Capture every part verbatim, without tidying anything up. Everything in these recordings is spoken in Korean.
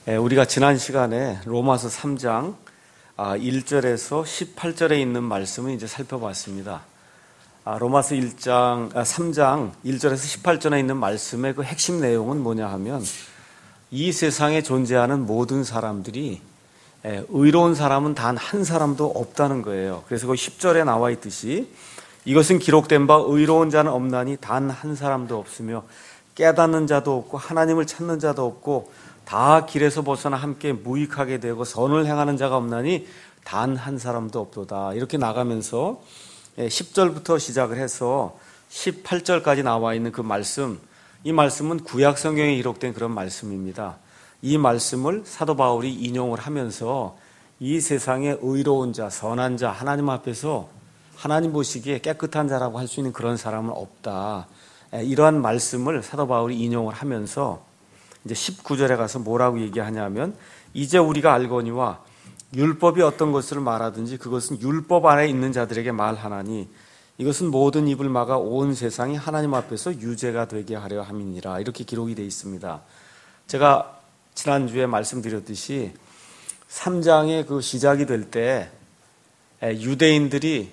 우리가 지난 시간에 로마서 삼 장 일 절에서 십팔 절에 있는 말씀을 이제 살펴봤습니다. 로마서 일 장, 삼 장 일 절에서 십팔 절에 있는 말씀의 그 핵심 내용은 뭐냐 하면 이 세상에 존재하는 모든 사람들이 의로운 사람은 단 한 사람도 없다는 거예요. 그래서 그 십 절에 나와 있듯이 이것은 기록된 바 의로운 자는 없나니 단 한 사람도 없으며 깨닫는 자도 없고 하나님을 찾는 자도 없고 다 길에서 벗어나 함께 무익하게 되고 선을 행하는 자가 없나니 단 한 사람도 없도다. 이렇게 나가면서 십 절부터 시작을 해서 십팔 절까지 나와 있는 그 말씀, 이 말씀은 구약 성경에 기록된 그런 말씀입니다. 이 말씀을 사도 바울이 인용을 하면서 이 세상에 의로운 자, 선한 자, 하나님 앞에서 하나님 보시기에 깨끗한 자라고 할 수 있는 그런 사람은 없다. 이러한 말씀을 사도 바울이 인용을 하면서 이제 십구 절에 가서 뭐라고 얘기하냐면 이제 우리가 알거니와 율법이 어떤 것을 말하든지 그것은 율법 안에 있는 자들에게 말하나니 이것은 모든 입을 막아 온 세상이 하나님 앞에서 유죄가 되게 하려 함이니라. 이렇게 기록이 되어 있습니다. 제가 지난주에 말씀드렸듯이 삼 장의 그 시작이 될 때 유대인들이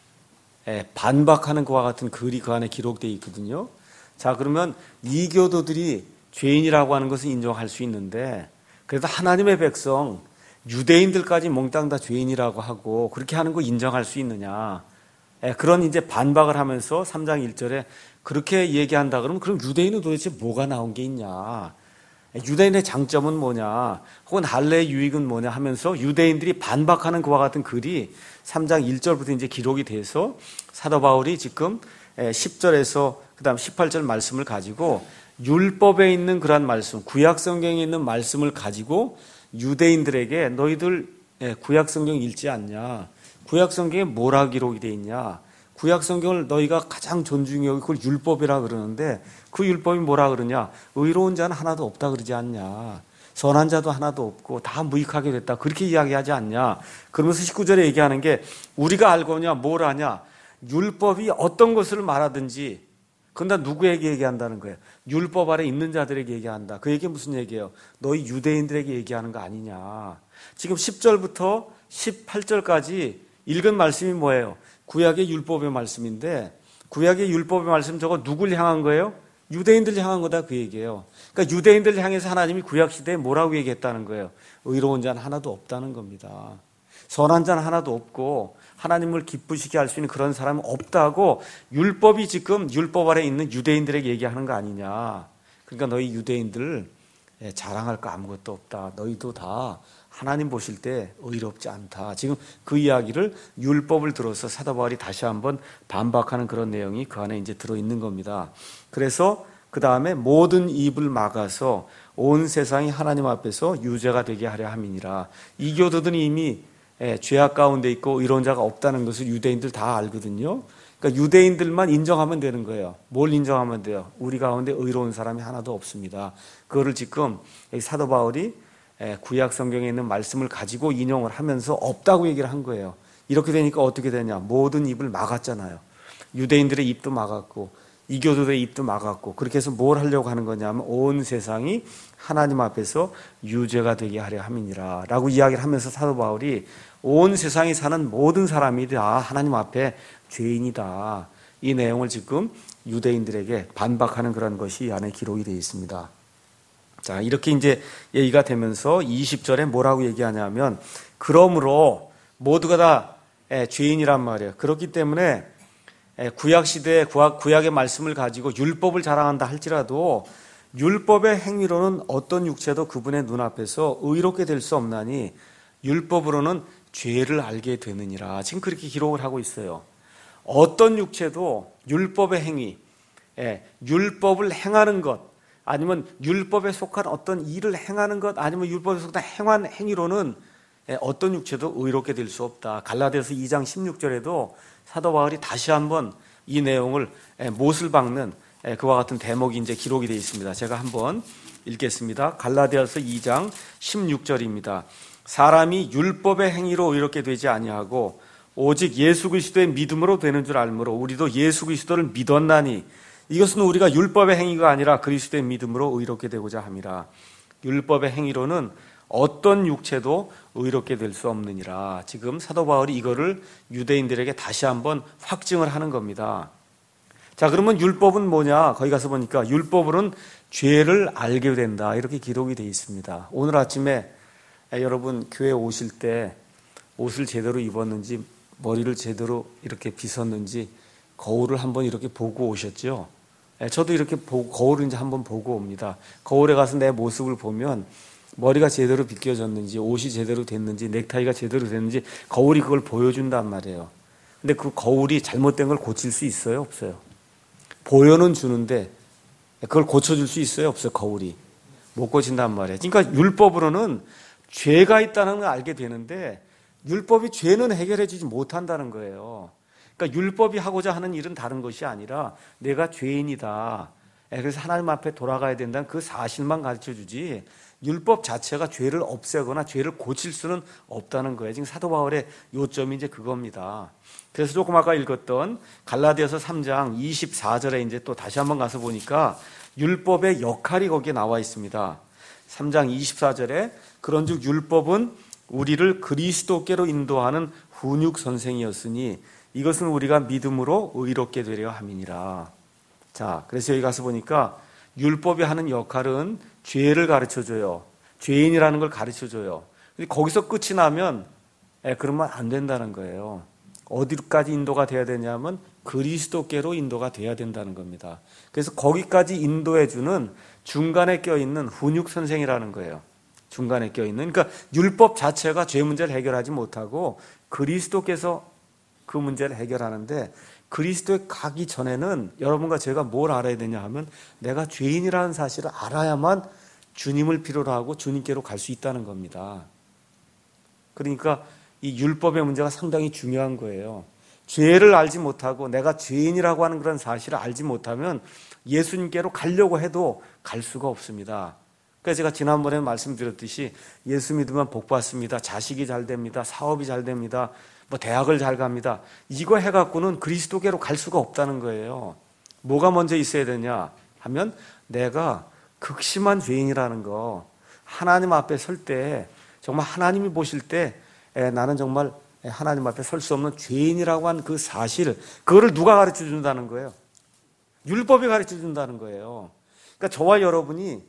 반박하는 것과 같은 글이 그 안에 기록되어 있거든요. 자, 그러면 이교도들이 죄인이라고 하는 것을 인정할 수 있는데 그래도 하나님의 백성 유대인들까지 몽땅 다 죄인이라고 하고 그렇게 하는 거 인정할 수 있느냐. 그런 이제 반박을 하면서 삼 장 일 절에 그렇게 얘기한다 그러면 그럼 유대인은 도대체 뭐가 나온 게 있냐. 유대인의 장점은 뭐냐 혹은 할례의 유익은 뭐냐 하면서 유대인들이 반박하는 그와 같은 글이 삼 장 일 절부터 이제 기록이 돼서 사도 바울이 지금 십 절에서 그 다음 십팔 절 말씀을 가지고 율법에 있는 그런 말씀, 구약 성경에 있는 말씀을 가지고 유대인들에게 너희들 구약 성경 읽지 않냐? 구약 성경에 뭐라 기록이 되어 있냐? 구약 성경을 너희가 가장 존중히 여기고 그걸 율법이라 그러는데 그 율법이 뭐라 그러냐? 의로운 자는 하나도 없다 그러지 않냐? 선한 자도 하나도 없고 다 무익하게 됐다. 그렇게 이야기하지 않냐? 그러면서 십구 절에 얘기하는 게 우리가 알거냐? 뭘 아냐? 율법이 어떤 것을 말하든지 그건 다 누구에게 얘기한다는 거예요? 율법 아래 있는 자들에게 얘기한다. 그 얘기 무슨 얘기예요? 너희 유대인들에게 얘기하는 거 아니냐. 지금 십 절부터 십팔 절까지 읽은 말씀이 뭐예요? 구약의 율법의 말씀인데 구약의 율법의 말씀 저거 누굴 향한 거예요? 유대인들 향한 거다 그 얘기예요. 그러니까 유대인들 향해서 하나님이 구약 시대에 뭐라고 얘기했다는 거예요? 의로운 자는 하나도 없다는 겁니다. 선한 자는 하나도 없고 하나님을 기쁘시게 할 수 있는 그런 사람은 없다고 율법이 지금 율법 아래 있는 유대인들에게 얘기하는 거 아니냐. 그러니까 너희 유대인들 자랑할 거 아무것도 없다. 너희도 다 하나님 보실 때 의롭지 않다. 지금 그 이야기를 율법을 들어서 사도 바울이 다시 한번 반박하는 그런 내용이 그 안에 이제 들어있는 겁니다. 그래서 그 다음에 모든 입을 막아서 온 세상이 하나님 앞에서 유죄가 되게 하려 함이니라. 이교도들은 이미 죄악 가운데 있고 의로운 자가 없다는 것을 유대인들 다 알거든요. 그러니까 유대인들만 인정하면 되는 거예요. 뭘 인정하면 돼요? 우리 가운데 의로운 사람이 하나도 없습니다. 그거를 지금 사도 바울이 구약 성경에 있는 말씀을 가지고 인용을 하면서 없다고 얘기를 한 거예요. 이렇게 되니까 어떻게 되냐? 모든 입을 막았잖아요. 유대인들의 입도 막았고 이교도들의 입도 막았고 그렇게 해서 뭘 하려고 하는 거냐면 온 세상이 하나님 앞에서 유죄가 되게 하려 함이니라 라고 이야기를 하면서 사도 바울이 온 세상에 사는 모든 사람이 다 하나님 앞에 죄인이다. 이 내용을 지금 유대인들에게 반박하는 그런 것이 이 안에 기록이 되어 있습니다. 자, 이렇게 이제 얘기가 되면서 이십 절에 뭐라고 얘기하냐면 그러므로 모두가 다 죄인이란 말이에요. 그렇기 때문에 구약 시대에 구약의 말씀을 가지고 율법을 자랑한다 할지라도 율법의 행위로는 어떤 육체도 그분의 눈앞에서 의롭게 될 수 없나니 율법으로는 죄를 알게 되느니라. 지금 그렇게 기록을 하고 있어요. 어떤 육체도 율법의 행위, 율법을 행하는 것 아니면 율법에 속한 어떤 일을 행하는 것 아니면 율법에 속한 행한 행위로는 어떤 육체도 의롭게 될 수 없다. 갈라디아서 이 장 십육 절에도 사도 바울이 다시 한번 이 내용을 못을 박는 그와 같은 대목이 이제 기록이 되어 있습니다. 제가 한번 읽겠습니다. 갈라디아서 이 장 십육 절입니다. 사람이 율법의 행위로 의롭게 되지 아니하고 오직 예수 그리스도의 믿음으로 되는 줄 알므로 우리도 예수 그리스도를 믿었나니 이것은 우리가 율법의 행위가 아니라 그리스도의 믿음으로 의롭게 되고자 함이라. 율법의 행위로는 어떤 육체도 의롭게 될 수 없느니라. 지금 사도 바울이 이거를 유대인들에게 다시 한번 확증을 하는 겁니다. 자, 그러면 율법은 뭐냐? 거기 가서 보니까 율법으로는 죄를 알게 된다, 이렇게 기록이 되어 있습니다. 오늘 아침에 여러분 교회 오실 때 옷을 제대로 입었는지, 머리를 제대로 이렇게 빗었는지 거울을 한번 이렇게 보고 오셨죠? 저도 이렇게 보고, 거울을 이제 한번 보고 옵니다. 거울에 가서 내 모습을 보면 머리가 제대로 빗겨졌는지, 옷이 제대로 됐는지, 넥타이가 제대로 됐는지 거울이 그걸 보여준단 말이에요. 근데 그 거울이 잘못된 걸 고칠 수 있어요, 없어요? 보여는 주는데 그걸 고쳐줄 수 있어요, 없어요? 거울이 못 고친단 말이에요. 그러니까 율법으로는 죄가 있다는 걸 알게 되는데 율법이 죄는 해결해 주지 못한다는 거예요. 그러니까 율법이 하고자 하는 일은 다른 것이 아니라 내가 죄인이다, 그래서 하나님 앞에 돌아가야 된다는 그 사실만 가르쳐 주지, 율법 자체가 죄를 없애거나 죄를 고칠 수는 없다는 거예요. 지금 사도 바울의 요점이 이제 그겁니다. 그래서 조금 아까 읽었던 갈라디아서 삼 장 이십사 절에 이제 또 다시 한번 가서 보니까 율법의 역할이 거기에 나와 있습니다. 삼 장 이십사 절에 그런즉 율법은 우리를 그리스도께로 인도하는 훈육 선생이었으니 이것은 우리가 믿음으로 의롭게 되려 함이니라. 자, 그래서 여기 가서 보니까 율법이 하는 역할은 죄를 가르쳐줘요. 죄인이라는 걸 가르쳐줘요. 근데 거기서 끝이 나면 예, 그러면 안 된다는 거예요. 어디까지 인도가 돼야 되냐면 그리스도께로 인도가 돼야 된다는 겁니다. 그래서 거기까지 인도해주는 중간에 껴있는 훈육 선생이라는 거예요. 중간에 껴있는. 그러니까 율법 자체가 죄 문제를 해결하지 못하고 그리스도께서 그 문제를 해결하는데, 그리스도에 가기 전에는 여러분과 제가 뭘 알아야 되냐 하면 내가 죄인이라는 사실을 알아야만 주님을 필요로 하고 주님께로 갈 수 있다는 겁니다. 그러니까 이 율법의 문제가 상당히 중요한 거예요. 죄를 알지 못하고 내가 죄인이라고 하는 그런 사실을 알지 못하면 예수님께로 가려고 해도 갈 수가 없습니다. 그래서 제가 지난번에 말씀드렸듯이 예수 믿으면 복 받습니다, 자식이 잘 됩니다, 사업이 잘 됩니다, 뭐 대학을 잘 갑니다, 이거 해갖고는 그리스도께로 갈 수가 없다는 거예요. 뭐가 먼저 있어야 되냐 하면 내가 극심한 죄인이라는 거, 하나님 앞에 설 때 정말 하나님이 보실 때 에, 나는 정말 하나님 앞에 설 수 없는 죄인이라고 한 그 사실, 그거를 누가 가르쳐 준다는 거예요? 율법이 가르쳐 준다는 거예요. 그러니까 저와 여러분이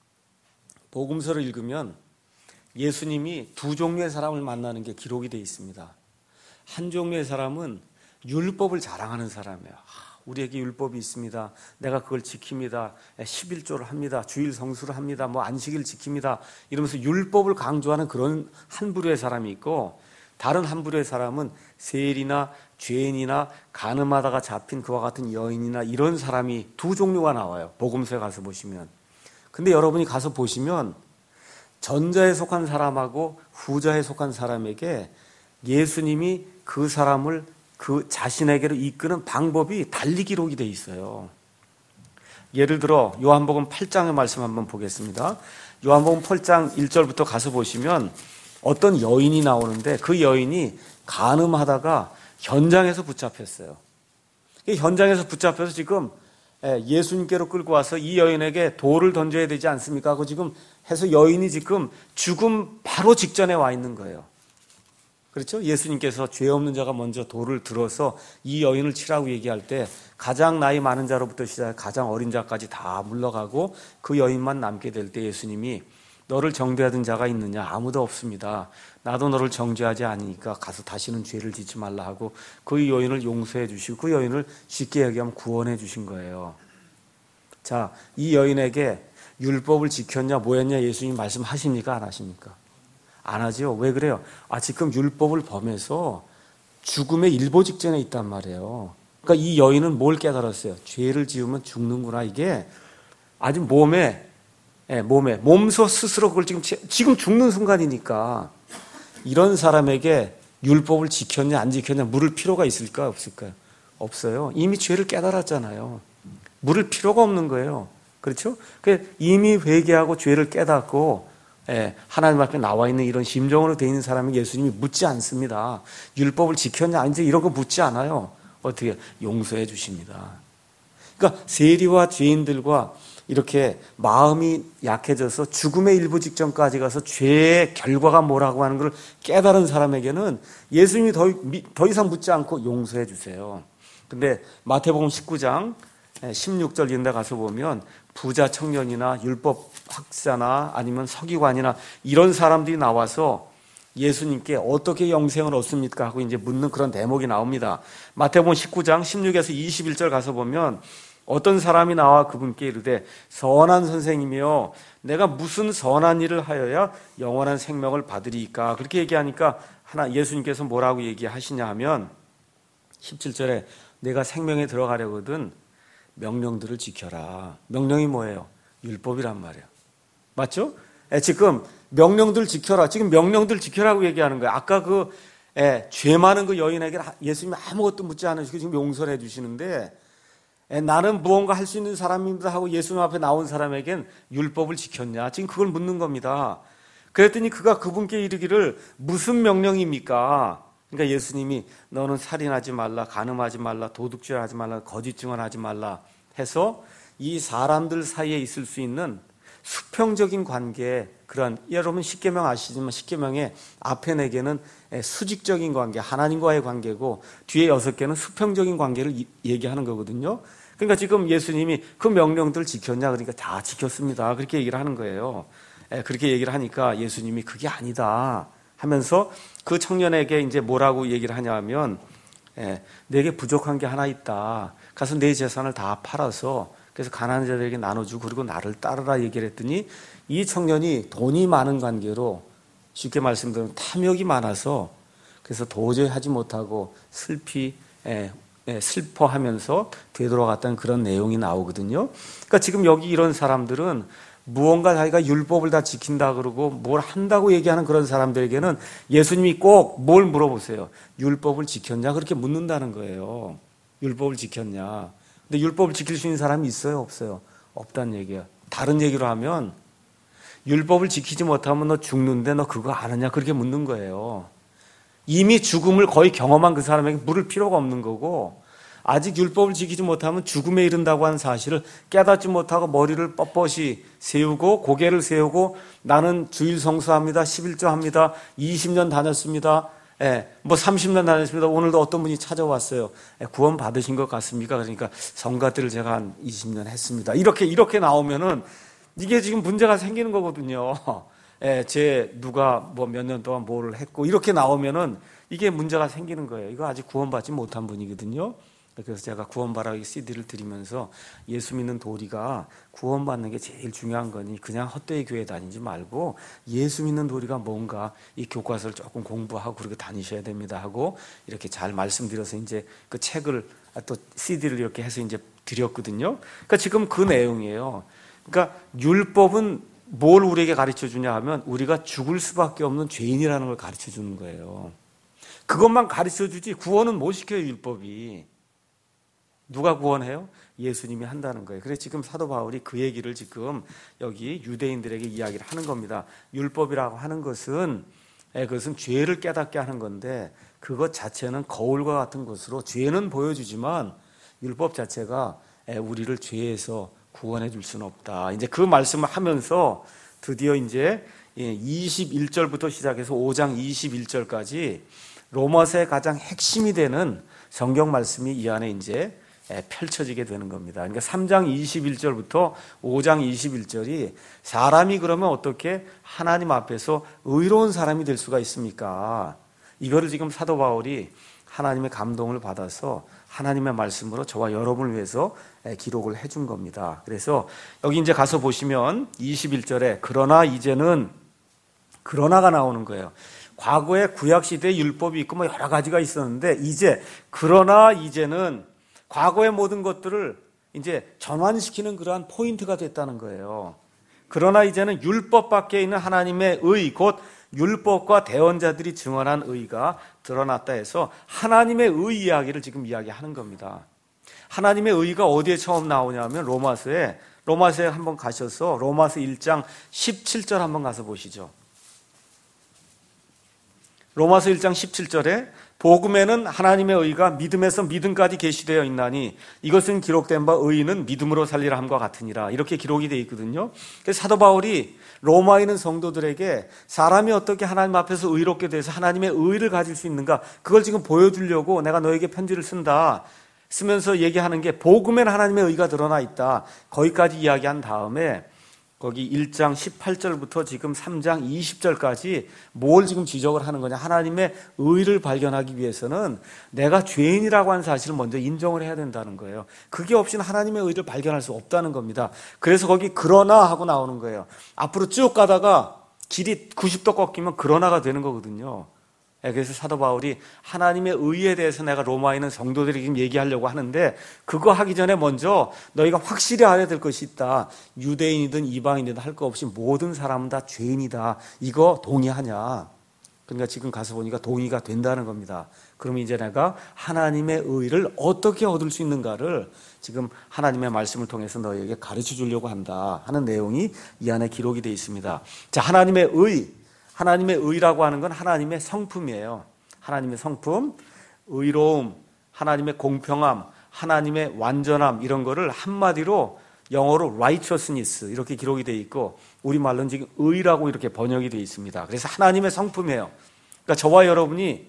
복음서를 읽으면 예수님이 두 종류의 사람을 만나는 게 기록이 되어 있습니다. 한 종류의 사람은 율법을 자랑하는 사람이에요. 우리에게 율법이 있습니다, 내가 그걸 지킵니다, 십일조를 합니다, 주일 성수를 합니다, 뭐 안식일 지킵니다, 이러면서 율법을 강조하는 그런 한 부류의 사람이 있고, 다른 한 부류의 사람은 세일이나 죄인이나 간음하다가 잡힌 그와 같은 여인이나 이런 사람이 두 종류가 나와요, 복음서에 가서 보시면. 근데 여러분이 가서 보시면 전자에 속한 사람하고 후자에 속한 사람에게 예수님이 그 사람을 그 자신에게로 이끄는 방법이 달리 기록이 되어 있어요. 예를 들어 요한복음 팔 장의 말씀 한번 보겠습니다. 요한복음 팔 장 일 절부터 가서 보시면 어떤 여인이 나오는데 그 여인이 간음하다가 현장에서 붙잡혔어요. 현장에서 붙잡혀서 지금 예수님께로 끌고 와서 이 여인에게 돌을 던져야 되지 않습니까? 하고 지금 해서 여인이 지금 죽음 바로 직전에 와 있는 거예요. 그렇죠? 예수님께서 죄 없는 자가 먼저 돌을 들어서 이 여인을 치라고 얘기할 때 가장 나이 많은 자로부터 시작해 가장 어린 자까지 다 물러가고 그 여인만 남게 될 때 예수님이 너를 정죄하던 자가 있느냐? 아무도 없습니다. 나도 너를 정죄하지 않으니까 가서 다시는 죄를 짓지 말라 하고 그 여인을 용서해 주시고 그 여인을 쉽게 얘기하면 구원해 주신 거예요. 자, 이 여인에게 율법을 지켰냐 뭐였냐 예수님 말씀하십니까? 안 하십니까? 안 하죠. 왜 그래요? 아, 지금 율법을 범해서 죽음의 일보 직전에 있단 말이에요. 그러니까 이 여인은 뭘 깨달았어요? 죄를 지으면 죽는구나. 이게 아주 몸에, 예, 몸에, 몸소 스스로 그걸 지금, 지금 죽는 순간이니까 이런 사람에게 율법을 지켰냐 안 지켰냐 물을 필요가 있을까 없을까요? 없어요. 이미 죄를 깨달았잖아요. 물을 필요가 없는 거예요. 그렇죠? 이미 회개하고 죄를 깨닫고 예, 하나님 앞에 나와 있는 이런 심정으로 되어 있는 사람이 예수님이 묻지 않습니다. 율법을 지켰냐 아닌지 이런 거 묻지 않아요. 어떻게? 용서해 주십니다. 그러니까 세리와 죄인들과 이렇게 마음이 약해져서 죽음의 일부 직전까지 가서 죄의 결과가 뭐라고 하는 걸 깨달은 사람에게는 예수님이 더, 더 이상 묻지 않고 용서해 주세요. 근데 마태복음 십구 장 십육 절 이런 데 가서 보면 부자 청년이나 율법 학자나 아니면 서기관이나 이런 사람들이 나와서 예수님께 어떻게 영생을 얻습니까? 하고 이제 묻는 그런 대목이 나옵니다. 마태복음 십구 장 십육에서 이십일 절 가서 보면 어떤 사람이 나와 그분께 이르되 선한 선생님이여 내가 무슨 선한 일을 하여야 영원한 생명을 받으리이까? 그렇게 얘기하니까 하나 예수님께서 뭐라고 얘기하시냐 하면 십칠 절에 내가 생명에 들어가려거든 명령들을 지켜라. 명령이 뭐예요? 율법이란 말이에요. 맞죠? 예, 지금 명령들 지켜라. 지금 명령들 지켜라고 얘기하는 거예요. 아까 그 예, 죄 많은 그 여인에게 예수님이 아무것도 묻지 않으시고 지금 용서를 해주시는데 예, 나는 무언가 할 수 있는 사람입니다 하고 예수님 앞에 나온 사람에겐 율법을 지켰냐? 지금 그걸 묻는 겁니다. 그랬더니 그가 그분께 이르기를 무슨 명령입니까? 그러니까 예수님이 너는 살인하지 말라, 간음하지 말라, 도둑질하지 말라, 거짓 증언하지 말라 해서 이 사람들 사이에 있을 수 있는 수평적인 관계, 그런 여러분 십계명 아시지만 십계명의 앞에 네 개는 수직적인 관계, 하나님과의 관계고 뒤에 여섯 개는 수평적인 관계를 얘기하는 거거든요. 그러니까 지금 예수님이 그 명령들 지켰냐? 그러니까 다 지켰습니다. 그렇게 얘기를 하는 거예요. 그렇게 얘기를 하니까 예수님이 그게 아니다 하면서 그 청년에게 이제 뭐라고 얘기를 하냐 하면 내게 부족한 게 하나 있다. 가서 내 재산을 다 팔아서 그래서 가난한 자들에게 나눠주고 그리고 나를 따르라 얘기를 했더니 이 청년이 돈이 많은 관계로 쉽게 말씀드리면 탐욕이 많아서 그래서 도저히 하지 못하고 슬피 에, 에, 슬퍼하면서 되돌아갔다는 그런 내용이 나오거든요. 그러니까 지금 여기 이런 사람들은 무언가 자기가 율법을 다 지킨다 그러고 뭘 한다고 얘기하는 그런 사람들에게는 예수님이 꼭 뭘 물어보세요. 율법을 지켰냐? 그렇게 묻는다는 거예요. 율법을 지켰냐? 근데 율법을 지킬 수 있는 사람이 있어요? 없어요? 없다는 얘기야. 다른 얘기로 하면 율법을 지키지 못하면 너 죽는데 너 그거 아느냐? 그렇게 묻는 거예요. 이미 죽음을 거의 경험한 그 사람에게 물을 필요가 없는 거고 아직 율법을 지키지 못하면 죽음에 이른다고 하는 사실을 깨닫지 못하고 머리를 뻣뻣이 세우고 고개를 세우고 나는 주일 성수합니다. 십일조 합니다. 이십 년 다녔습니다. 예, 뭐 삼십 년 다녔습니다. 오늘도 어떤 분이 찾아왔어요. 예, 구원 받으신 것 같습니까? 그러니까 성가들을 제가 한 이십 년 했습니다. 이렇게 이렇게 나오면은 이게 지금 문제가 생기는 거거든요. 예, 제 누가 뭐 몇 년 동안 뭐를 했고 이렇게 나오면은 이게 문제가 생기는 거예요. 이거 아직 구원받지 못한 분이거든요. 그래서 제가 구원바라기 씨디를 드리면서 예수 믿는 도리가 구원받는 게 제일 중요한 거니 그냥 헛되이 교회 다니지 말고 예수 믿는 도리가 뭔가 이 교과서를 조금 공부하고 그렇게 다니셔야 됩니다 하고 이렇게 잘 말씀드려서 이제 그 책을 또 씨디를 이렇게 해서 이제 드렸거든요. 그러니까 지금 그 내용이에요. 그러니까 율법은 뭘 우리에게 가르쳐 주냐 하면 우리가 죽을 수밖에 없는 죄인이라는 걸 가르쳐 주는 거예요. 그것만 가르쳐 주지 구원은 못 시켜요, 율법이. 누가 구원해요? 예수님이 한다는 거예요. 그래서 지금 사도 바울이 그 얘기를 지금 여기 유대인들에게 이야기를 하는 겁니다. 율법이라고 하는 것은 그것은 죄를 깨닫게 하는 건데 그것 자체는 거울과 같은 것으로 죄는 보여주지만 율법 자체가 우리를 죄에서 구원해 줄 수는 없다. 이제 그 말씀을 하면서 드디어 이제 이십일 절부터 시작해서 오 장 이십일 절까지 로마서의 가장 핵심이 되는 성경 말씀이 이 안에 이제 펼쳐지게 되는 겁니다. 그러니까 삼 장 이십일 절부터 오 장 이십일 절이 사람이 그러면 어떻게 하나님 앞에서 의로운 사람이 될 수가 있습니까? 이거를 지금 사도 바울이 하나님의 감동을 받아서 하나님의 말씀으로 저와 여러분을 위해서 기록을 해준 겁니다. 그래서 여기 이제 가서 보시면 이십일 절에 그러나 이제는 그러나가 나오는 거예요. 과거에 구약시대에 율법이 있고 뭐 여러 가지가 있었는데 이제 그러나 이제는 과거의 모든 것들을 이제 전환시키는 그러한 포인트가 됐다는 거예요. 그러나 이제는 율법 밖에 있는 하나님의 의, 곧 율법과 대언자들이 증언한 의가 드러났다 해서 하나님의 의 이야기를 지금 이야기하는 겁니다. 하나님의 의가 어디에 처음 나오냐면 로마서에, 로마서에 한번 가셔서 로마서 일 장 십칠 절 한번 가서 보시죠. 로마서 일 장 십칠 절에 복음에는 하나님의 의가 믿음에서 믿음까지 계시되어 있나니 이것은 기록된 바 의인은 믿음으로 살리라 함과 같으니라. 이렇게 기록이 되어 있거든요. 그래서 사도 바울이 로마에 있는 성도들에게 사람이 어떻게 하나님 앞에서 의롭게 돼서 하나님의 의를 가질 수 있는가, 그걸 지금 보여주려고 내가 너에게 편지를 쓴다 쓰면서 얘기하는 게, 복음에는 하나님의 의가 드러나 있다, 거기까지 이야기한 다음에 거기 일 장 십팔 절부터 지금 삼 장 이십 절까지 뭘 지금 지적을 하는 거냐. 하나님의 의를 발견하기 위해서는 내가 죄인이라고 하는 사실을 먼저 인정을 해야 된다는 거예요. 그게 없이는 하나님의 의를 발견할 수 없다는 겁니다. 그래서 거기 그러나 하고 나오는 거예요. 앞으로 쭉 가다가 길이 구십 도 꺾이면 그러나가 되는 거거든요. 그래서 사도 바울이 하나님의 의에 대해서 내가 로마에 있는 성도들에게 지금 얘기하려고 하는데, 그거 하기 전에 먼저 너희가 확실히 알아야 될 것이 있다. 유대인이든 이방인이든 할 거 없이 모든 사람은 다 죄인이다. 이거 동의하냐? 그러니까 지금 가서 보니까 동의가 된다는 겁니다. 그러면 이제 내가 하나님의 의를 어떻게 얻을 수 있는가를 지금 하나님의 말씀을 통해서 너희에게 가르쳐 주려고 한다 하는 내용이 이 안에 기록이 되어 있습니다. 자, 하나님의 의, 하나님의 의라고 하는 건 하나님의 성품이에요. 하나님의 성품, 의로움, 하나님의 공평함, 하나님의 완전함, 이런 거를 한마디로 영어로 righteousness 이렇게 기록이 되어 있고, 우리말로는 지금 의라고 이렇게 번역이 되어 있습니다. 그래서 하나님의 성품이에요. 그러니까 저와 여러분이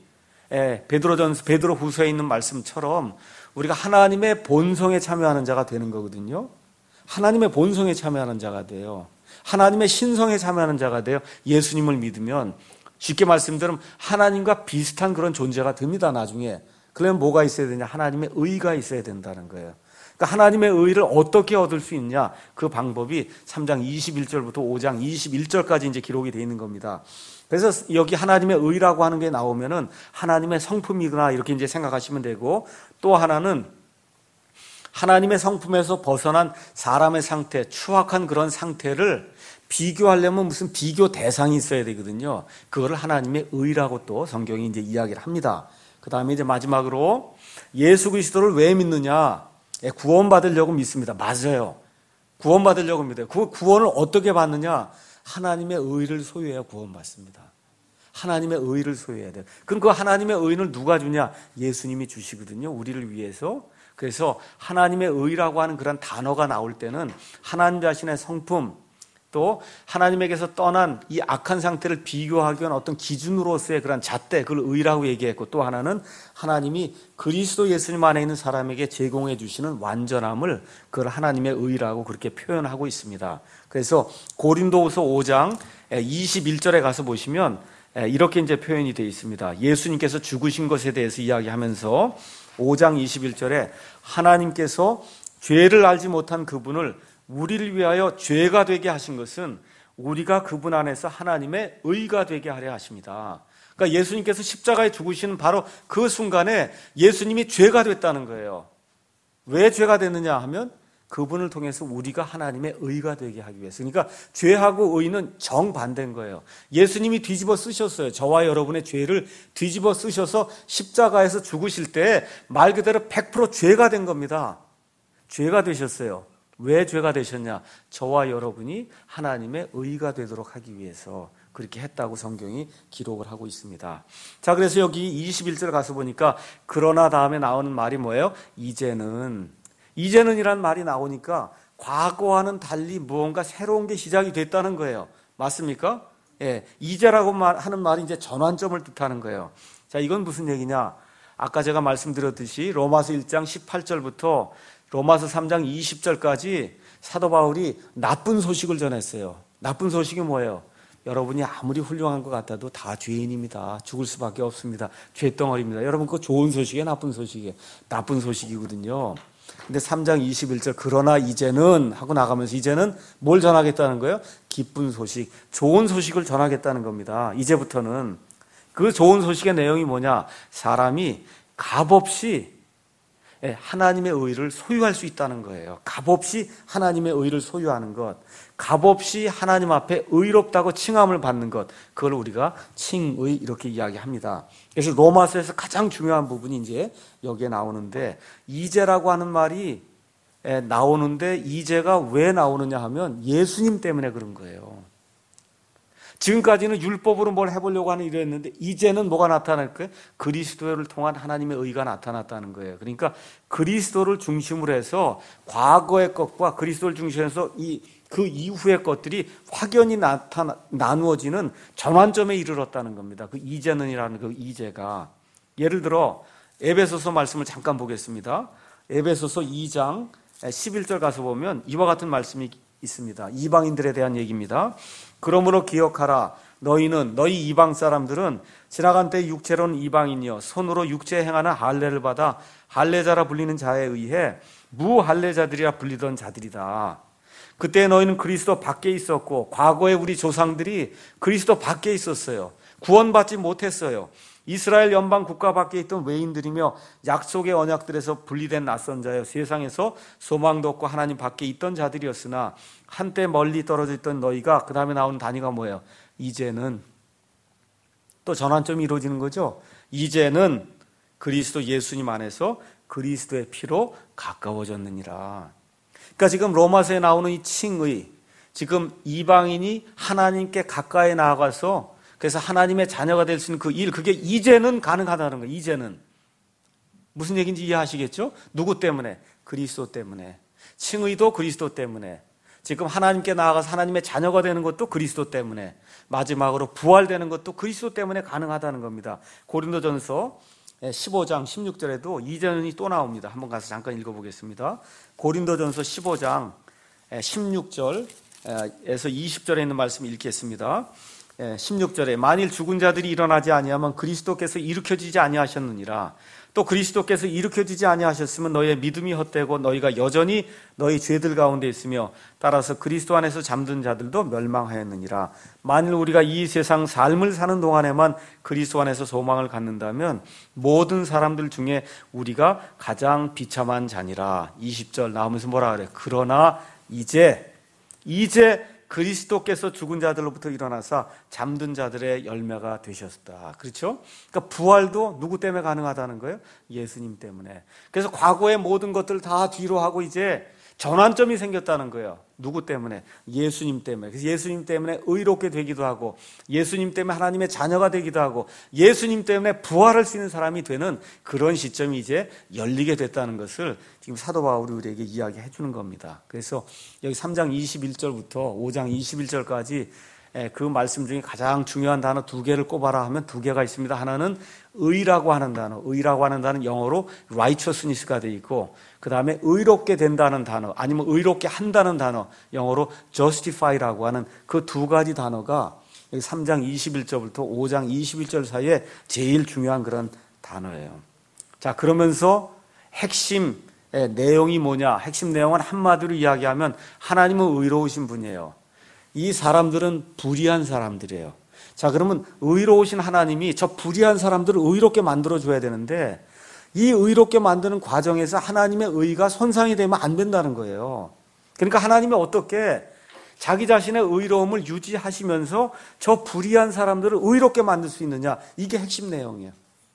베드로전서, 베드로후서에 있는 말씀처럼 우리가 하나님의 본성에 참여하는 자가 되는 거거든요. 하나님의 본성에 참여하는 자가 돼요. 하나님의 신성에 참여하는 자가 돼요. 예수님을 믿으면 쉽게 말씀드리면 하나님과 비슷한 그런 존재가 됩니다. 나중에. 그러면 뭐가 있어야 되냐? 하나님의 의가 있어야 된다는 거예요. 그러니까 하나님의 의를 어떻게 얻을 수 있냐? 그 방법이 삼 장 이십일 절부터 오 장 이십일 절까지 이제 기록이 되어 있는 겁니다. 그래서 여기 하나님의 의라고 하는 게 나오면은 하나님의 성품이구나 이렇게 이제 생각하시면 되고, 또 하나는 하나님의 성품에서 벗어난 사람의 상태, 추악한 그런 상태를 비교하려면 무슨 비교 대상이 있어야 되거든요. 그거를 하나님의 의라고 또 성경이 이제 이야기를 합니다. 그 다음에 이제 마지막으로 예수 그리스도를 왜 믿느냐? 구원받으려고 믿습니다. 맞아요. 구원받으려고 믿어요. 그 구원을 어떻게 받느냐? 하나님의 의를 소유해야 구원받습니다. 하나님의 의를 소유해야 돼요. 그럼 그 하나님의 의를 누가 주냐? 예수님이 주시거든요. 우리를 위해서. 그래서 하나님의 의라고 하는 그런 단어가 나올 때는 하나님 자신의 성품, 또 하나님에게서 떠난 이 악한 상태를 비교하기 위한 어떤 기준으로서의 그런 잣대, 그걸 의라고 얘기했고, 또 하나는 하나님이 그리스도 예수님 안에 있는 사람에게 제공해 주시는 완전함을, 그걸 하나님의 의라고 그렇게 표현하고 있습니다. 그래서 고린도후서 오 장 이십일 절에 가서 보시면 이렇게 이제 표현이 되어 있습니다. 예수님께서 죽으신 것에 대해서 이야기하면서 오 장 이십일 절에 하나님께서 죄를 알지 못한 그분을 우리를 위하여 죄가 되게 하신 것은 우리가 그분 안에서 하나님의 의가 되게 하려 하십니다. 그러니까 예수님께서 십자가에 죽으시는 바로 그 순간에 예수님이 죄가 됐다는 거예요. 왜 죄가 됐느냐 하면 그분을 통해서 우리가 하나님의 의가 되게 하기 위해서. 그러니까 죄하고 의는 정반대인 거예요. 예수님이 뒤집어 쓰셨어요. 저와 여러분의 죄를 뒤집어 쓰셔서 십자가에서 죽으실 때 말 그대로 백 퍼센트 죄가 된 겁니다. 죄가 되셨어요. 왜 죄가 되셨냐? 저와 여러분이 하나님의 의가 되도록 하기 위해서 그렇게 했다고 성경이 기록을 하고 있습니다. 자, 그래서 여기 이십일 절 가서 보니까 그러나 다음에 나오는 말이 뭐예요? 이제는. 이제는 이란 말이 나오니까 과거와는 달리 무언가 새로운 게 시작이 됐다는 거예요. 맞습니까? 예, 이제라고 말, 하는 말이 이제 전환점을 뜻하는 거예요. 자, 이건 무슨 얘기냐? 아까 제가 말씀드렸듯이 로마서 일 장 십팔 절부터 로마서 삼 장 이십 절까지 사도 바울이 나쁜 소식을 전했어요. 나쁜 소식이 뭐예요? 여러분이 아무리 훌륭한 것 같아도 다 죄인입니다. 죽을 수밖에 없습니다. 죄덩어리입니다. 여러분, 그거 좋은 소식이에요? 나쁜 소식이에요? 나쁜 소식이거든요. 근데 삼 장 이십일 절 그러나 이제는 하고 나가면서 이제는 뭘 전하겠다는 거예요? 기쁜 소식, 좋은 소식을 전하겠다는 겁니다. 이제부터는 그 좋은 소식의 내용이 뭐냐? 사람이 값없이 하나님의 의를 소유할 수 있다는 거예요. 값없이 하나님의 의를 소유하는 것, 값없이 하나님 앞에 의롭다고 칭함을 받는 것, 그걸 우리가 칭의 이렇게 이야기합니다. 그래서 로마서에서 가장 중요한 부분이 이제 여기에 나오는데, 이제라고 하는 말이 나오는데 이제가 왜 나오느냐 하면 예수님 때문에 그런 거예요. 지금까지는 율법으로 뭘 해보려고 하는 일이었는데 이제는 뭐가 나타날 거예요? 그리스도를 통한 하나님의 의가 나타났다는 거예요. 그러니까 그리스도를 중심으로 해서 과거의 것과 그리스도를 중심으로 해서 이 그 이후의 것들이 확연히 나타나, 나누어지는 전환점에 이르렀다는 겁니다. 그 이제는이라는 그 이제가. 예를 들어 에베소서 말씀을 잠깐 보겠습니다. 에베소서 이 장 십일 절 가서 보면 이와 같은 말씀이 있습니다. 이방인들에 대한 얘기입니다. 그러므로 기억하라. 너희는 너희 이방 사람들은 지나간 때 육체로는 이방인이여 손으로 육체에 행하는 할례를 받아 할례자라 불리는 자에 의해 무할례자들이라 불리던 자들이다. 그때 너희는 그리스도 밖에 있었고 과거에 우리 조상들이 그리스도 밖에 있었어요. 구원받지 못했어요. 이스라엘 연방 국가 밖에 있던 외인들이며 약속의 언약들에서 분리된 낯선 자여 세상에서 소망도 없고 하나님 밖에 있던 자들이었으나 한때 멀리 떨어져 있던 너희가 그 다음에 나오는 단위가 뭐예요? 이제는 또 전환점이 이루어지는 거죠. 이제는 그리스도 예수님 안에서 그리스도의 피로 가까워졌느니라. 그러니까 지금 로마서에 나오는 이 칭의, 지금 이방인이 하나님께 가까이 나아가서 그래서 하나님의 자녀가 될 수 있는 그 일, 그게 이제는 가능하다는 거예요. 이제는. 무슨 얘기인지 이해하시겠죠? 누구 때문에? 그리스도 때문에. 칭의도 그리스도 때문에. 지금 하나님께 나아가서 하나님의 자녀가 되는 것도 그리스도 때문에. 마지막으로 부활되는 것도 그리스도 때문에 가능하다는 겁니다. 고린도전서 십오 장 십육 절에도 이제는이 또 나옵니다. 한번 가서 잠깐 읽어보겠습니다. 고린도전서 십오 장 십육 절에서 이십 절에 있는 말씀 읽겠습니다. 십육 절에 만일 죽은 자들이 일어나지 아니하면 그리스도께서 일으켜지지 아니하셨느니라. 또 그리스도께서 일으켜지지 아니하셨으면 너희의 믿음이 헛되고 너희가 여전히 너희 죄들 가운데 있으며 따라서 그리스도 안에서 잠든 자들도 멸망하였느니라. 만일 우리가 이 세상 삶을 사는 동안에만 그리스도 안에서 소망을 갖는다면 모든 사람들 중에 우리가 가장 비참한 자니라. 이십 절 나오면서 뭐라 그래? 그러나 이제 이제 그리스도께서 죽은 자들로부터 일어나사 잠든 자들의 열매가 되셨다. 그렇죠? 그러니까 부활도 누구 때문에 가능하다는 거예요? 예수님 때문에. 그래서 과거의 모든 것들을 다 뒤로 하고 이제 전환점이 생겼다는 거예요. 누구 때문에? 예수님 때문에. 그래서 예수님 때문에 의롭게 되기도 하고 예수님 때문에 하나님의 자녀가 되기도 하고 예수님 때문에 부활할 수 있는 사람이 되는 그런 시점이 이제 열리게 됐다는 것을 지금 사도 바울이 우리에게 이야기해 주는 겁니다. 그래서 여기 삼 장 이십일 절부터 오 장 이십일 절까지 그 말씀 중에 가장 중요한 단어 두 개를 꼽아라 하면 두 개가 있습니다. 하나는 의라고 하는 단어, 의라고 하는 단어는 영어로 righteousness가 되어 있고 그 다음에 의롭게 된다는 단어 아니면 의롭게 한다는 단어 영어로 justify라고 하는 그 두 가지 단어가 여기 삼 장 이십일 절부터 오 장 이십일 절 사이에 제일 중요한 그런 단어예요. 자, 그러면서 핵심 내용이 뭐냐? 핵심 내용은 한마디로 이야기하면 하나님은 의로우신 분이에요. 이 사람들은 불의한 사람들이에요. 자, 그러면 의로우신 하나님이 저 불의한 사람들을 의롭게 만들어줘야 되는데 이 의롭게 만드는 과정에서 하나님의 의가 손상이 되면 안 된다는 거예요. 그러니까 하나님이 어떻게 자기 자신의 의로움을 유지하시면서 저 불의한 사람들을 의롭게 만들 수 있느냐, 이게 핵심 내용이에요.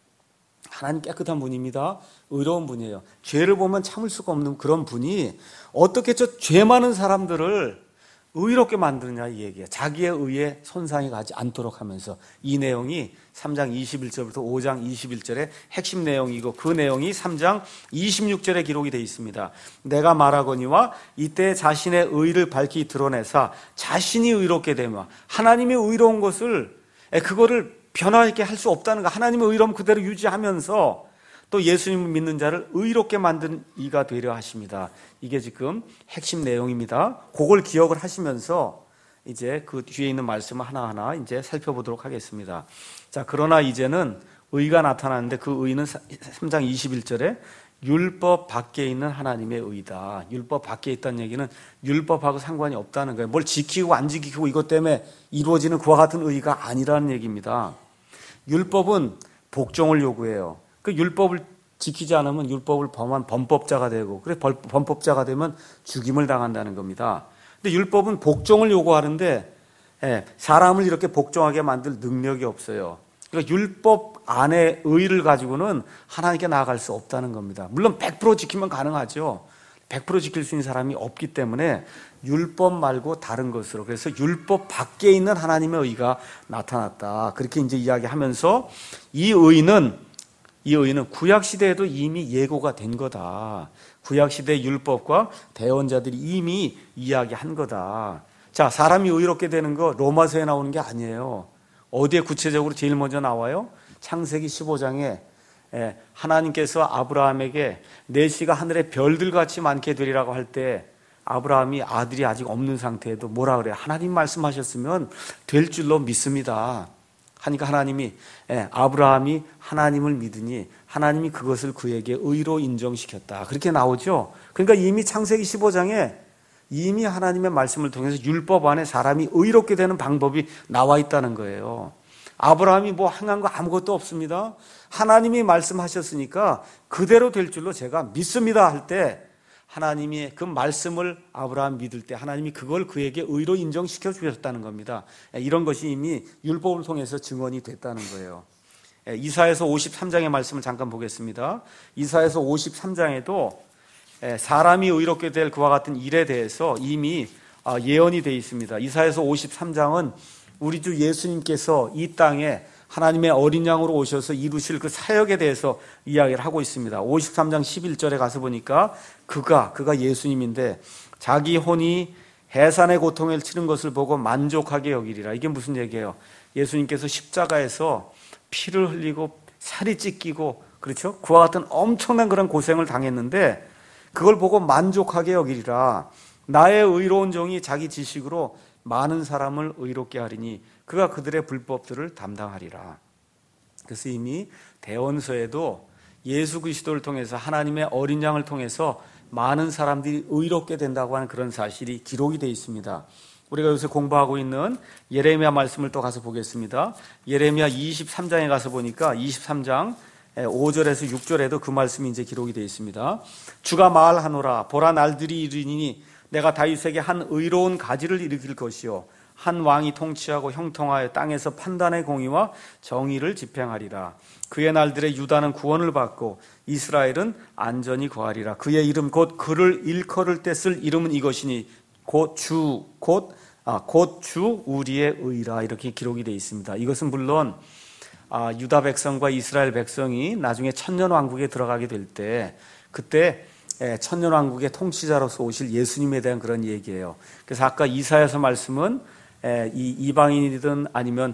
하나님 깨끗한 분입니다. 의로운 분이에요. 죄를 보면 참을 수가 없는 그런 분이 어떻게 저 죄 많은 사람들을 의롭게 만드느냐 이 얘기예요. 자기의 의에 손상이 가지 않도록 하면서 이 내용이 삼 장 이십일 절부터 오 장 이십일 절의 핵심 내용이고 그 내용이 삼 장 이십육 절에 기록이 되어 있습니다. 내가 말하거니와 이때 자신의 의를 밝히 드러내사 자신이 의롭게 되며 하나님의 의로운 것을 그거를 변화있게 할 수 없다는 거. 하나님의 의로움 그대로 유지하면서 또 예수님을 믿는 자를 의롭게 만든 이가 되려 하십니다. 이게 지금 핵심 내용입니다. 그걸 기억을 하시면서 이제 그 뒤에 있는 말씀을 하나하나 이제 살펴보도록 하겠습니다. 자, 그러나 이제는 의가 나타나는데 그 의는 삼 장 이십일 절에 율법 밖에 있는 하나님의 의다. 율법 밖에 있다는 얘기는 율법하고 상관이 없다는 거예요. 뭘 지키고 안 지키고 이것 때문에 이루어지는 그와 같은 의가 아니라는 얘기입니다. 율법은 복종을 요구해요. 그 율법을 지키지 않으면 율법을 범한 범법자가 되고, 그래 범법자가 되면 죽임을 당한다는 겁니다. 근데 율법은 복종을 요구하는데 사람을 이렇게 복종하게 만들 능력이 없어요. 그러니까 율법 안에 의를 가지고는 하나님께 나아갈 수 없다는 겁니다. 물론 백 퍼센트 지키면 가능하죠. 백 퍼센트 지킬 수 있는 사람이 없기 때문에 율법 말고 다른 것으로, 그래서 율법 밖에 있는 하나님의 의가 나타났다. 그렇게 이제 이야기하면서 이 의는 이 의는 구약 시대에도 이미 예고가 된 거다. 구약 시대 율법과 대언자들이 이미 이야기한 거다. 자, 사람이 의롭게 되는 거 로마서에 나오는 게 아니에요. 어디에 구체적으로 제일 먼저 나와요? 창세기 십오 장에 하나님께서 아브라함에게 내 씨가 하늘의 별들같이 많게 되리라고 할 때 아브라함이 아들이 아직 없는 상태에도 뭐라 그래요? 하나님 말씀하셨으면 될 줄로 믿습니다. 하니까 하나님이 아브라함이 하나님을 믿으니 하나님이 그것을 그에게 의로 인정시켰다. 그렇게 나오죠. 그러니까 이미 창세기 십오 장에 이미 하나님의 말씀을 통해서 율법 안에 사람이 의롭게 되는 방법이 나와 있다는 거예요. 아브라함이 뭐 행한 거 아무것도 없습니다. 하나님이 말씀하셨으니까 그대로 될 줄로 제가 믿습니다 할 때 하나님이 그 말씀을 아브라함 믿을 때 하나님이 그걸 그에게 의로 인정시켜 주셨다는 겁니다. 이런 것이 이미 율법을 통해서 증언이 됐다는 거예요. 이사야서 오십삼 장의 말씀을 잠깐 보겠습니다. 이사야서 오십삼 장에도 사람이 의롭게 될 그와 같은 일에 대해서 이미 예언이 되어 있습니다. 이사야서 오십삼 장은 우리 주 예수님께서 이 땅에 하나님의 어린 양으로 오셔서 이루실 그 사역에 대해서 이야기를 하고 있습니다. 오십삼 장 십일 절에 가서 보니까 그가, 그가 예수님인데 자기 혼이 해산의 고통을 치른 것을 보고 만족하게 여기리라. 이게 무슨 얘기예요? 예수님께서 십자가에서 피를 흘리고 살이 찢기고, 그렇죠? 그와 같은 엄청난 그런 고생을 당했는데 그걸 보고 만족하게 여기리라. 나의 의로운 종이 자기 지식으로 많은 사람을 의롭게 하리니 그가 그들의 불법들을 담당하리라. 그래서 이미 대언서에도 예수 그리스도를 통해서 하나님의 어린 양을 통해서 많은 사람들이 의롭게 된다고 하는 그런 사실이 기록이 되어 있습니다. 우리가 요새 공부하고 있는 예레미야 말씀을 또 가서 보겠습니다. 예레미야 이십삼 장에 가서 보니까 이십삼 장 오 절에서 육 절에도 그 말씀이 이제 기록이 되어 있습니다. 주가 말하노라. 보라, 날들이 이르니 내가 다윗에게 한 의로운 가지를 일으킬 것이요 한 왕이 통치하고 형통하여 땅에서 판단의 공의와 정의를 집행하리라. 그의 날들에 유다는 구원을 받고 이스라엘은 안전히 거하리라. 그의 이름 곧 그를 일컬을 때 쓸 이름은 이것이니 곧 주, 곧, 아, 곧 주 우리의 의라. 이렇게 기록이 되어 있습니다. 이것은 물론 아, 유다 백성과 이스라엘 백성이 나중에 천년왕국에 들어가게 될 때 그때 천년왕국의 통치자로서 오실 예수님에 대한 그런 얘기예요. 그래서 아까 이사야서 말씀은 이 이방인이든 아니면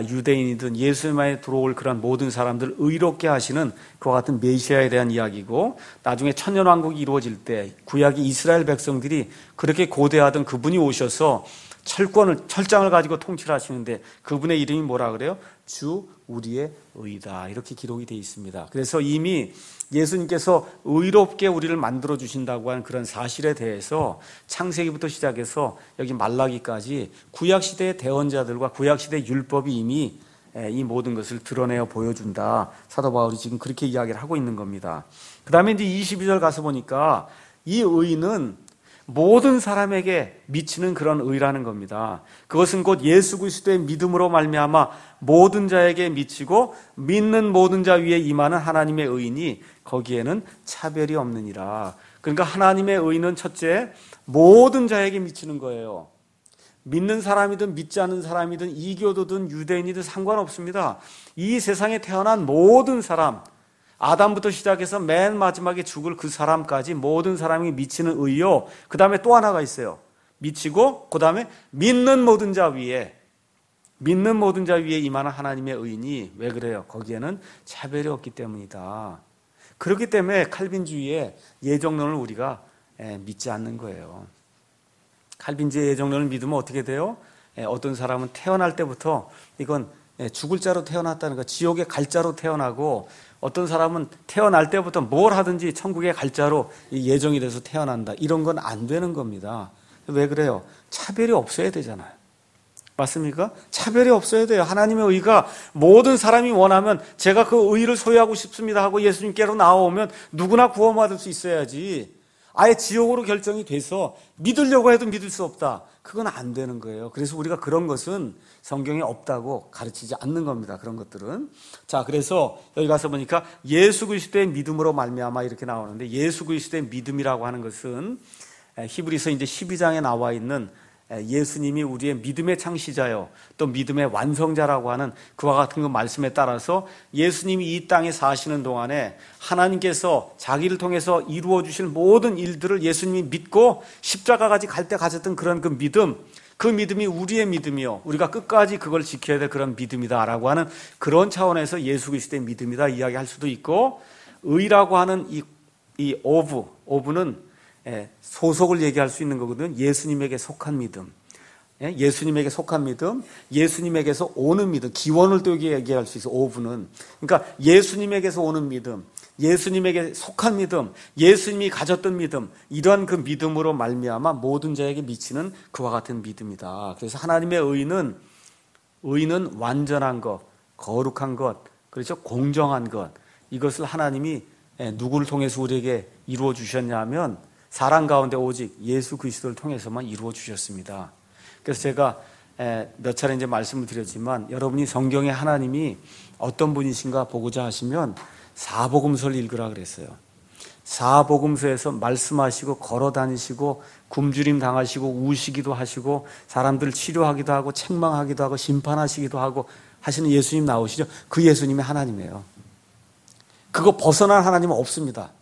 유대인이든 예수님에 들어올 그런 모든 사람들을 의롭게 하시는 그와 같은 메시아에 대한 이야기고, 나중에 천년왕국이 이루어질 때 구약의 이스라엘 백성들이 그렇게 고대하던 그분이 오셔서 철권을, 철장을 가지고 통치를 하시는데 그분의 이름이 뭐라 그래요? 주 우리의 의다. 이렇게 기록이 되어 있습니다. 그래서 이미 예수님께서 의롭게 우리를 만들어 주신다고 하는 그런 사실에 대해서 창세기부터 시작해서 여기 말라기까지 구약시대의 대언자들과 구약시대의 율법이 이미 이 모든 것을 드러내어 보여준다. 사도 바울이 지금 그렇게 이야기를 하고 있는 겁니다. 그 다음에 이제 이십이 절 가서 보니까 이 의는 모든 사람에게 미치는 그런 의라는 겁니다. 그것은 곧 예수 그리스도의 믿음으로 말미암아 모든 자에게 미치고 믿는 모든 자 위에 임하는 하나님의 의이니 거기에는 차별이 없느니라. 그러니까 하나님의 의는 첫째, 모든 자에게 미치는 거예요. 믿는 사람이든 믿지 않는 사람이든 이교도든 유대인이든 상관없습니다. 이 세상에 태어난 모든 사람, 아담부터 시작해서 맨 마지막에 죽을 그 사람까지 모든 사람이 미치는 의요. 그 다음에 또 하나가 있어요. 미치고 그 다음에 믿는 모든 자 위에, 믿는 모든 자 위에 임하는 하나님의 의니 왜 그래요? 거기에는 차별이 없기 때문이다. 그렇기 때문에 칼빈주의의 예정론을 우리가 믿지 않는 거예요. 칼빈주의 예정론을 믿으면 어떻게 돼요? 어떤 사람은 태어날 때부터 이건 죽을 자로 태어났다는 거, 지옥에 갈 자로 태어나고, 어떤 사람은 태어날 때부터 뭘 하든지 천국에 갈 자로 예정이 돼서 태어난다. 이런 건 안 되는 겁니다. 왜 그래요? 차별이 없어야 되잖아요. 맞습니까? 차별이 없어야 돼요. 하나님의 의가 모든 사람이 원하면 제가 그 의를 소유하고 싶습니다 하고 예수님께로 나오면 누구나 구원받을 수 있어야지. 아예 지옥으로 결정이 돼서 믿으려고 해도 믿을 수 없다. 그건 안 되는 거예요. 그래서 우리가 그런 것은 성경에 없다고 가르치지 않는 겁니다. 그런 것들은. 자, 그래서 여기 가서 보니까 예수 그리스도의 믿음으로 말미암아 이렇게 나오는데, 예수 그리스도의 믿음이라고 하는 것은 히브리서 이제 십이 장에 나와 있는 예수님이 우리의 믿음의 창시자요 또 믿음의 완성자라고 하는 그와 같은 그 말씀에 따라서 예수님이 이 땅에 사시는 동안에 하나님께서 자기를 통해서 이루어 주실 모든 일들을 예수님이 믿고 십자가까지 갈 때 가졌던 그런 그 믿음, 그 믿음이 우리의 믿음이요, 우리가 끝까지 그걸 지켜야 될 그런 믿음이다라고 하는 그런 차원에서 예수 그리스도의 믿음이다 이야기할 수도 있고, 의라고 하는 이, 이 오브, 오브는 소속을 얘기할 수 있는 거거든요. 예수님에게 속한 믿음, 예수님에게 속한 믿음, 예수님에게서 오는 믿음, 기원을 또 얘기할 수 있어. 오브는 그러니까 예수님에게서 오는 믿음, 예수님에게 속한 믿음, 예수님이 가졌던 믿음, 이러한 그 믿음으로 말미암아 모든 자에게 미치는 그와 같은 믿음이다. 그래서 하나님의 의는 의는 완전한 것, 거룩한 것, 그렇죠? 공정한 것, 이것을 하나님이 누구를 통해서 우리에게 이루어 주셨냐 하면 사람 가운데 오직 예수 그리스도를 통해서만 이루어 주셨습니다. 그래서 제가 몇 차례 이제 말씀을 드렸지만, 여러분이 성경에 하나님이 어떤 분이신가 보고자 하시면 사복음서를 읽으라 그랬어요. 사복음서에서 말씀하시고 걸어 다니시고 굶주림 당하시고 우시기도 하시고 사람들을 치료하기도 하고 책망하기도 하고 심판하시기도 하고 하시는 예수님 나오시죠? 그 예수님이 하나님이에요. 그거 벗어난 하나님은 없습니다.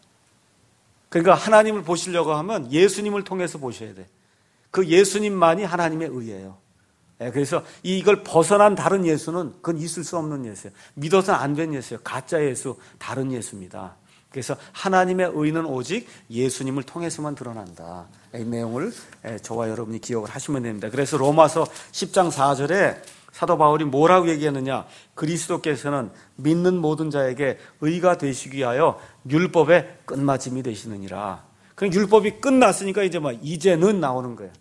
그러니까 하나님을 보시려고 하면 예수님을 통해서 보셔야 돼. 그 예수님만이 하나님의 의예요. 그래서 이걸 벗어난 다른 예수는 그건 있을 수 없는 예수예요. 믿어서는 안 된 예수예요. 가짜 예수, 다른 예수입니다. 그래서 하나님의 의는 오직 예수님을 통해서만 드러난다. 이 내용을 저와 여러분이 기억을 하시면 됩니다. 그래서 로마서 십 장 사 절에 사도 바울이 뭐라고 얘기했느냐? 그리스도께서는 믿는 모든 자에게 의가 되시기 위하여 율법의 끝마침이 되시느니라. 그럼 율법이 끝났으니까 이제 뭐 이제는 나오는 거예요.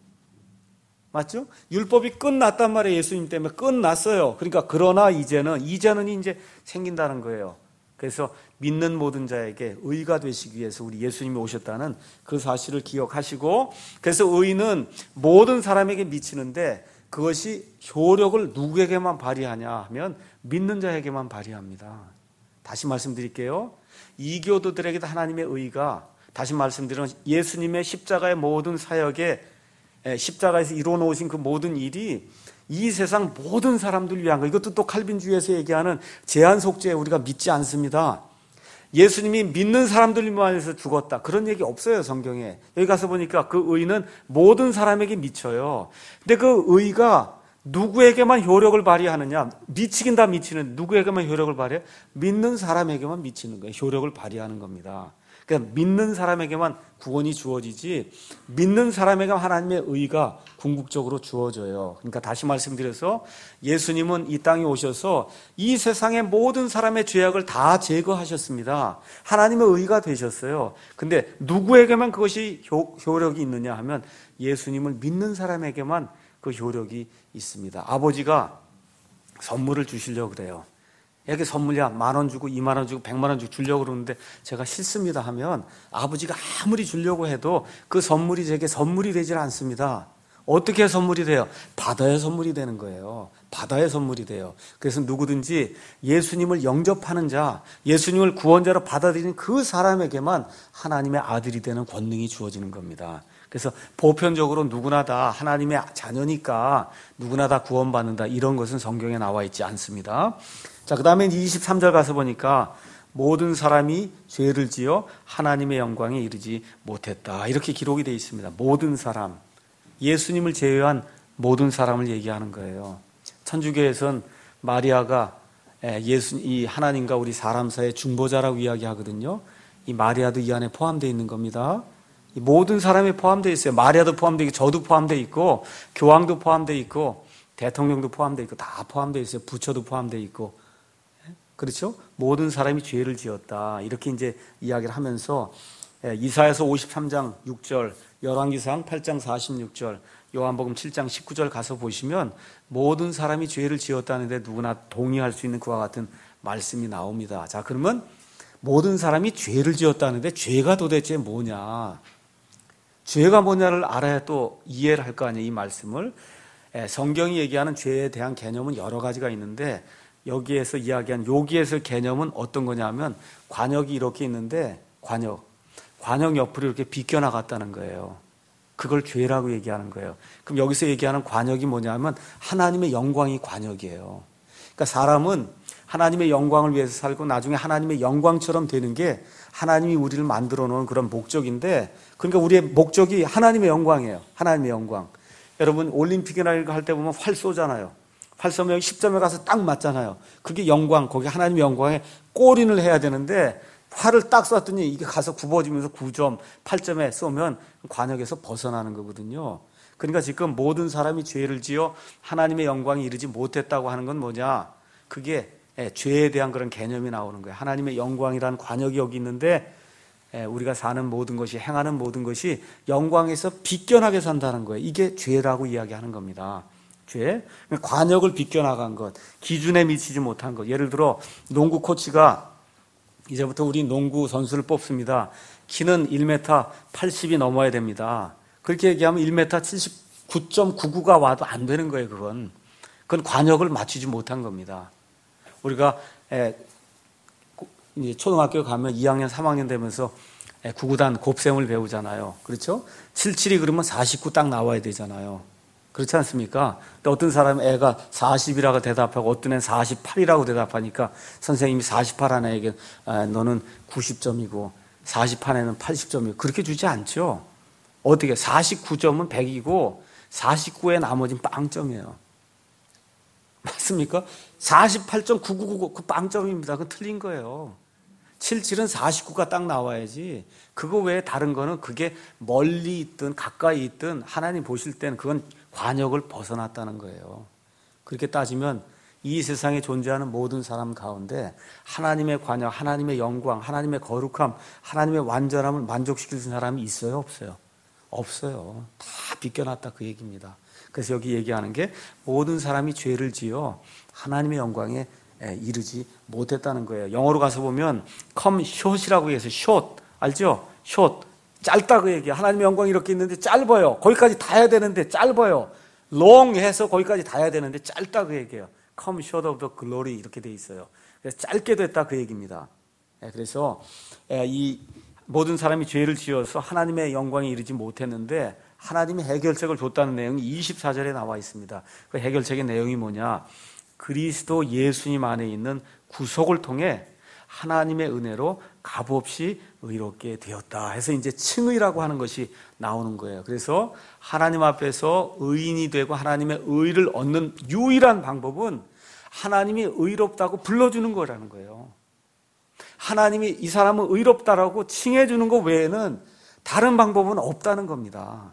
맞죠? 율법이 끝났단 말이에요. 예수님 때문에 끝났어요. 그러니까 그러나 이제는 이제는 이제 생긴다는 거예요. 그래서 믿는 모든 자에게 의가 되시기 위해서 우리 예수님이 오셨다는 그 사실을 기억하시고, 그래서 의는 모든 사람에게 미치는데 그것이 효력을 누구에게만 발휘하냐 하면 믿는 자에게만 발휘합니다. 다시 말씀드릴게요. 이교도들에게도 하나님의 의가, 다시 말씀드리면 예수님의 십자가의 모든 사역에 십자가에서 이루어 놓으신 그 모든 일이 이 세상 모든 사람들을 위한 거. 이것도 또 칼빈주의에서 얘기하는 제한 속죄에 우리가 믿지 않습니다. 예수님이 믿는 사람들을 위해서 죽었다, 그런 얘기 없어요 성경에. 여기 가서 보니까 그 의는 모든 사람에게 미쳐요. 근데 그 의가 누구에게만 효력을 발휘하느냐? 미치긴 다 미치는, 누구에게만 효력을 발휘해? 믿는 사람에게만 미치는 거예요. 효력을 발휘하는 겁니다. 그러니까 믿는 사람에게만 구원이 주어지지, 믿는 사람에게만 하나님의 의가 궁극적으로 주어져요. 그러니까 다시 말씀드려서 예수님은 이 땅에 오셔서 이 세상의 모든 사람의 죄악을 다 제거하셨습니다. 하나님의 의가 되셨어요. 근데 누구에게만 그것이 효, 효력이 있느냐 하면 예수님을 믿는 사람에게만 그 효력이 있습니다. 아버지가 선물을 주시려고 그래요. 이렇게 선물이야 만 원 주고 이만 원 주고 백만 원 주고 주려고 그러는데 제가 싫습니다 하면 아버지가 아무리 주려고 해도 그 선물이 제게 선물이 되질 않습니다. 어떻게 선물이 돼요? 받아야 선물이 되는 거예요. 받아야 선물이 돼요. 그래서 누구든지 예수님을 영접하는 자, 예수님을 구원자로 받아들이는 그 사람에게만 하나님의 아들이 되는 권능이 주어지는 겁니다. 그래서 보편적으로 누구나 다 하나님의 자녀니까 누구나 다 구원받는다, 이런 것은 성경에 나와 있지 않습니다. 자, 그 다음에 이십삼 절 가서 보니까 모든 사람이 죄를 지어 하나님의 영광에 이르지 못했다, 이렇게 기록이 되어 있습니다. 모든 사람, 예수님을 제외한 모든 사람을 얘기하는 거예요. 천주교에서는 마리아가 예수, 이 하나님과 우리 사람 사이의 중보자라고 이야기하거든요. 이 마리아도 이 안에 포함되어 있는 겁니다. 모든 사람이 포함되어 있어요. 마리아도 포함되어 있고 저도 포함되어 있고 교황도 포함되어 있고 대통령도 포함되어 있고 다 포함되어 있어요. 부처도 포함되어 있고. 그렇죠? 모든 사람이 죄를 지었다, 이렇게 이제 이야기를 하면서 이사야서 오십삼 장 육 절, 열왕기상 팔 장 사십육 절, 요한복음 칠 장 십구 절 가서 보시면 모든 사람이 죄를 지었다는데 누구나 동의할 수 있는 그와 같은 말씀이 나옵니다. 자, 그러면 모든 사람이 죄를 지었다는데 죄가 도대체 뭐냐? 죄가 뭐냐를 알아야 또 이해를 할 거 아니에요, 이 말씀을. 성경이 얘기하는 죄에 대한 개념은 여러 가지가 있는데 여기에서 이야기한 여기에서 개념은 어떤 거냐면 관역이 이렇게 있는데 관역, 관역 옆으로 이렇게 비껴나갔다는 거예요. 그걸 죄라고 얘기하는 거예요. 그럼 여기서 얘기하는 관역이 뭐냐면 하나님의 영광이 관역이에요. 그러니까 사람은 하나님의 영광을 위해서 살고 나중에 하나님의 영광처럼 되는 게 하나님이 우리를 만들어 놓은 그런 목적인데, 그러니까 우리의 목적이 하나님의 영광이에요. 하나님의 영광. 여러분 올림픽이나 이거 할 때 보면 활 쏘잖아요. 활 쏘면 여기 십 점에 가서 딱 맞잖아요. 그게 영광, 거기 하나님의 영광에 골인을 해야 되는데 활을 딱 쐈더니 이게 가서 굽어지면서 구 점, 팔 점에 쏘면 관역에서 벗어나는 거거든요. 그러니까 지금 모든 사람이 죄를 지어 하나님의 영광에 이르지 못했다고 하는 건 뭐냐? 그게 죄에 대한 그런 개념이 나오는 거예요. 하나님의 영광이라는 관역이 여기 있는데 우리가 사는 모든 것이, 행하는 모든 것이 영광에서 비껴나게 산다는 거예요. 이게 죄라고 이야기하는 겁니다. 죄. 관역을 비껴나간 것, 기준에 미치지 못한 것. 예를 들어 농구 코치가 이제부터 우리 농구 선수를 뽑습니다. 키는 일 미터 팔십이 넘어야 됩니다. 그렇게 얘기하면 일 미터 칠십구 점 구구가 와도 안 되는 거예요. 그건. 그건 관역을 맞추지 못한 겁니다. 우리가 이제 초등학교 가면 이 학년, 삼 학년 되면서 구구단 곱셈을 배우잖아요. 그렇죠? 칠십칠이 그러면 사십구 딱 나와야 되잖아요. 그렇지 않습니까? 근데 어떤 사람은 애가 사십이라고 대답하고 어떤 애는 사십팔이라고 대답하니까 선생님이 사십팔 한 애에게 아, 너는 구십 점이고 사십 한 애는 팔십 점이고 그렇게 주지 않죠. 어떻게 사십구 점은 백이고 사십구의 나머지는 빵점이에요. 맞습니까? 사십팔 점 구구구구 그 빵점입니다. 그건 틀린 거예요. 칠십칠은 사십구가 딱 나와야지. 그거 외에 다른 거는 그게 멀리 있든 가까이 있든 하나님 보실 때는 그건 관역을 벗어났다는 거예요. 그렇게 따지면 이 세상에 존재하는 모든 사람 가운데 하나님의 관역, 하나님의 영광, 하나님의 거룩함, 하나님의 완전함을 만족시킬 수 있는 사람이 있어요? 없어요? 없어요. 다 비껴놨다 그 얘기입니다. 그래서 여기 얘기하는 게 모든 사람이 죄를 지어 하나님의 영광에 이르지 못했다는 거예요. 영어로 가서 보면 come short이라고 해서 short 알죠? short 짧다 그 얘기야. 하나님의 영광이 이렇게 있는데 짧아요. 거기까지 닿아야 되는데 짧아요. long 해서 거기까지 닿아야 되는데 짧다 그 얘기예요. come short of the glory 이렇게 돼 있어요. 그래서 짧게 됐다 그 얘기입니다. 그래서 이 모든 사람이 죄를 지어서 하나님의 영광에 이르지 못했는데 하나님이 해결책을 줬다는 내용이 이십사 절에 나와 있습니다. 그 해결책의 내용이 뭐냐? 그리스도 예수님 안에 있는 구속을 통해 하나님의 은혜로 값없이 의롭게 되었다 해서 이제 칭의라고 하는 것이 나오는 거예요. 그래서 하나님 앞에서 의인이 되고 하나님의 의를 얻는 유일한 방법은 하나님이 의롭다고 불러주는 거라는 거예요. 하나님이 이 사람은 의롭다라고 칭해 주는 것 외에는 다른 방법은 없다는 겁니다.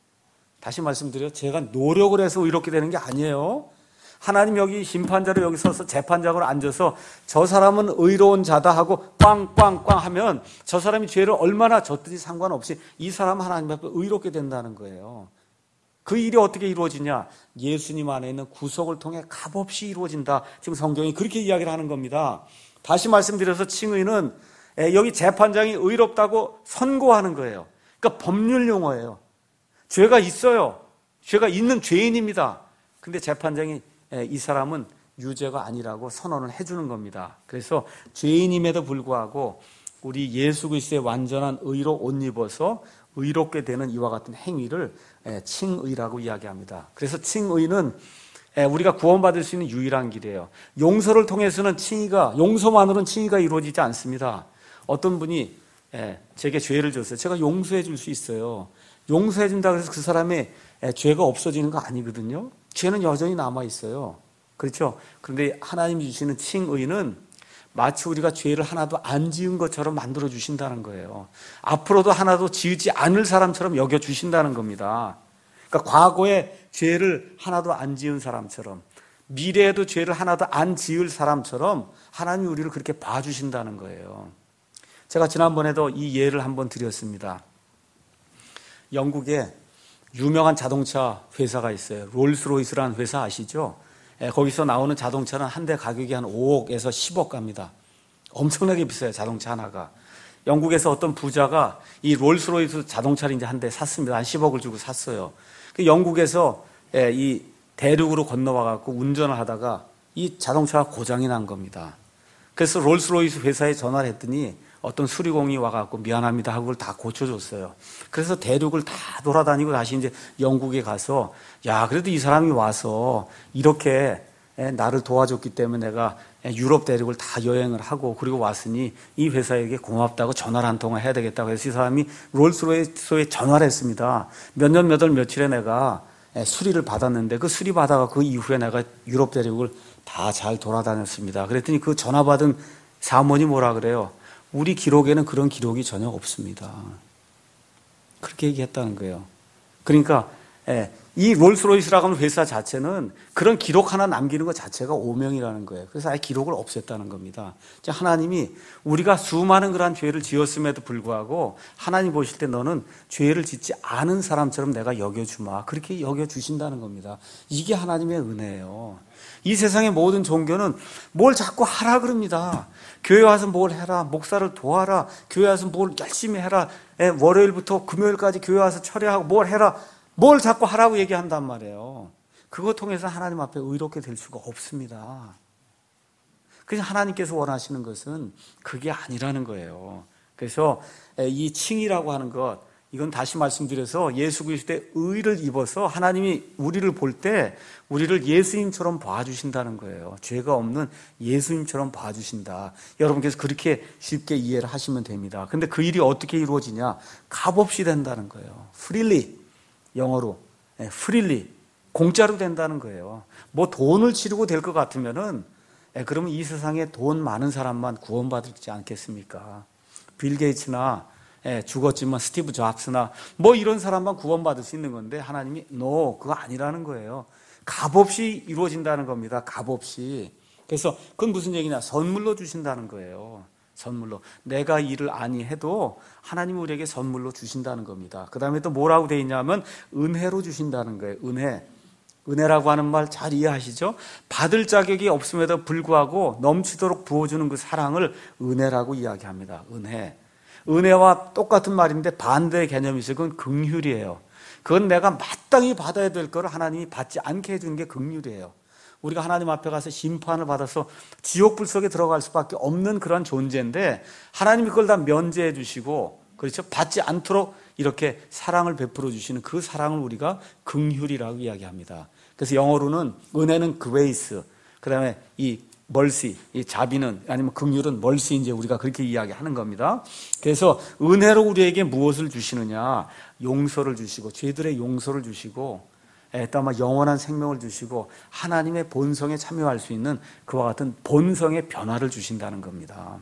다시 말씀드려요. 제가 노력을 해서 의롭게 되는 게 아니에요. 하나님 여기 심판자로 여기 서서 재판장으로 앉아서 저 사람은 의로운 자다 하고 꽝꽝꽝 하면 저 사람이 죄를 얼마나 졌든지 상관없이 이 사람은 하나님 앞에 의롭게 된다는 거예요. 그 일이 어떻게 이루어지냐? 예수님 안에 있는 구속을 통해 값없이 이루어진다. 지금 성경이 그렇게 이야기를 하는 겁니다. 다시 말씀드려서 칭의는 여기 재판장이 의롭다고 선고하는 거예요. 그러니까 법률 용어예요. 죄가 있어요. 죄가 있는 죄인입니다. 근데 재판장이 이 사람은 유죄가 아니라고 선언을 해주는 겁니다. 그래서 죄인임에도 불구하고 우리 예수 그리스도의 완전한 의로 옷 입어서 의롭게 되는 이와 같은 행위를 칭의라고 이야기합니다. 그래서 칭의는 우리가 구원받을 수 있는 유일한 길이에요. 용서를 통해서는 칭의가, 용서만으로는 칭의가 이루어지지 않습니다. 어떤 분이 제게 죄를 줬어요. 제가 용서해 줄 수 있어요. 용서해 준다고 해서 그 사람의 죄가 없어지는 거 아니거든요. 죄는 여전히 남아 있어요. 그렇죠? 그런데 하나님이 주시는 칭의는 마치 우리가 죄를 하나도 안 지은 것처럼 만들어 주신다는 거예요. 앞으로도 하나도 지으지 않을 사람처럼 여겨 주신다는 겁니다. 그러니까 과거에 죄를 하나도 안 지은 사람처럼, 미래에도 죄를 하나도 안 지을 사람처럼 하나님이 우리를 그렇게 봐주신다는 거예요. 제가 지난번에도 이 예를 한번 드렸습니다. 영국에 유명한 자동차 회사가 있어요. 롤스로이스라는 회사 아시죠? 예, 거기서 나오는 자동차는 한 대 가격이 한 오억에서 십억 갑니다. 엄청나게 비싸요, 자동차 하나가. 영국에서 어떤 부자가 이 롤스로이스 자동차를 이제 한 대 샀습니다. 한 십억을 주고 샀어요. 그 영국에서 이 대륙으로 건너와 갖고 운전을 하다가 이 자동차가 고장이 난 겁니다. 그래서 롤스로이스 회사에 전화를 했더니 어떤 수리공이 와갖고 미안합니다 하고 그걸 다 고쳐줬어요. 그래서 대륙을 다 돌아다니고 다시 이제 영국에 가서 야, 그래도 이 사람이 와서 이렇게 나를 도와줬기 때문에 내가 유럽 대륙을 다 여행을 하고 그리고 왔으니 이 회사에게 고맙다고 전화를 한 통화 해야 되겠다고 해서 이 사람이 롤스로이스에 전화를 했습니다. 몇 년 몇 월 며칠에 내가 수리를 받았는데 그 수리 받아가 그 이후에 내가 유럽 대륙을 다 잘 돌아다녔습니다. 그랬더니 그 전화 받은 사모님이 뭐라 그래요? 우리 기록에는 그런 기록이 전혀 없습니다. 그렇게 얘기했다는 거예요. 그러니까 이 롤스로이스라고 하는 회사 자체는 그런 기록 하나 남기는 것 자체가 오명이라는 거예요. 그래서 아예 기록을 없앴다는 겁니다. 하나님이 우리가 수많은 그러한 죄를 지었음에도 불구하고 하나님 보실 때 너는 죄를 짓지 않은 사람처럼 내가 여겨주마. 그렇게 여겨주신다는 겁니다. 이게 하나님의 은혜예요. 이 세상의 모든 종교는 뭘 자꾸 하라 그럽니다. 교회 와서 뭘 해라, 목사를 도와라, 교회 와서 뭘 열심히 해라, 월요일부터 금요일까지 교회 와서 철회하고 뭘 해라, 뭘 자꾸 하라고 얘기한단 말이에요. 그거 통해서 하나님 앞에 의롭게 될 수가 없습니다. 그래서 하나님께서 원하시는 것은 그게 아니라는 거예요. 그래서 이 칭이라고 하는 것, 이건 다시 말씀드려서 예수 그리스도의 의를 입어서 하나님이 우리를 볼 때 우리를 예수님처럼 봐주신다는 거예요. 죄가 없는 예수님처럼 봐주신다. 여러분께서 그렇게 쉽게 이해를 하시면 됩니다. 근데 그 일이 어떻게 이루어지냐? 값없이 된다는 거예요. freely, 영어로 freely, 공짜로 된다는 거예요. 뭐 돈을 치르고 될 것 같으면은 그러면 이 세상에 돈 많은 사람만 구원받지 않겠습니까? 빌 게이츠나 예, 죽었지만 스티브 잡스나 뭐 이런 사람만 구원받을 수 있는 건데 하나님이 no, 그거 아니라는 거예요. 값없이 이루어진다는 겁니다. 값없이. 그래서 그건 무슨 얘기냐? 선물로 주신다는 거예요. 선물로. 내가 일을 아니 해도 하나님이 우리에게 선물로 주신다는 겁니다. 그 다음에 또 뭐라고 돼 있냐면 은혜로 주신다는 거예요. 은혜. 은혜라고 하는 말 잘 이해하시죠? 받을 자격이 없음에도 불구하고 넘치도록 부어주는 그 사랑을 은혜라고 이야기합니다. 은혜. 은혜와 똑같은 말인데 반대의 개념이 있어요. 그건 긍휼이에요. 그건 내가 마땅히 받아야 될 걸 하나님이 받지 않게 해주는 게 긍휼이에요. 우리가 하나님 앞에 가서 심판을 받아서 지옥불 속에 들어갈 수밖에 없는 그런 존재인데 하나님이 그걸 다 면제해 주시고, 그렇죠? 받지 않도록 이렇게 사랑을 베풀어 주시는 그 사랑을 우리가 긍휼이라고 이야기합니다. 그래서 영어로는 은혜는 grace, 그 다음에 이 멀시, 이 자비는 아니면 긍휼은 멀시, 이제 우리가 그렇게 이야기하는 겁니다. 그래서 은혜로 우리에게 무엇을 주시느냐? 용서를 주시고, 죄들의 용서를 주시고, 또 아마 영원한 생명을 주시고 하나님의 본성에 참여할 수 있는 그와 같은 본성의 변화를 주신다는 겁니다.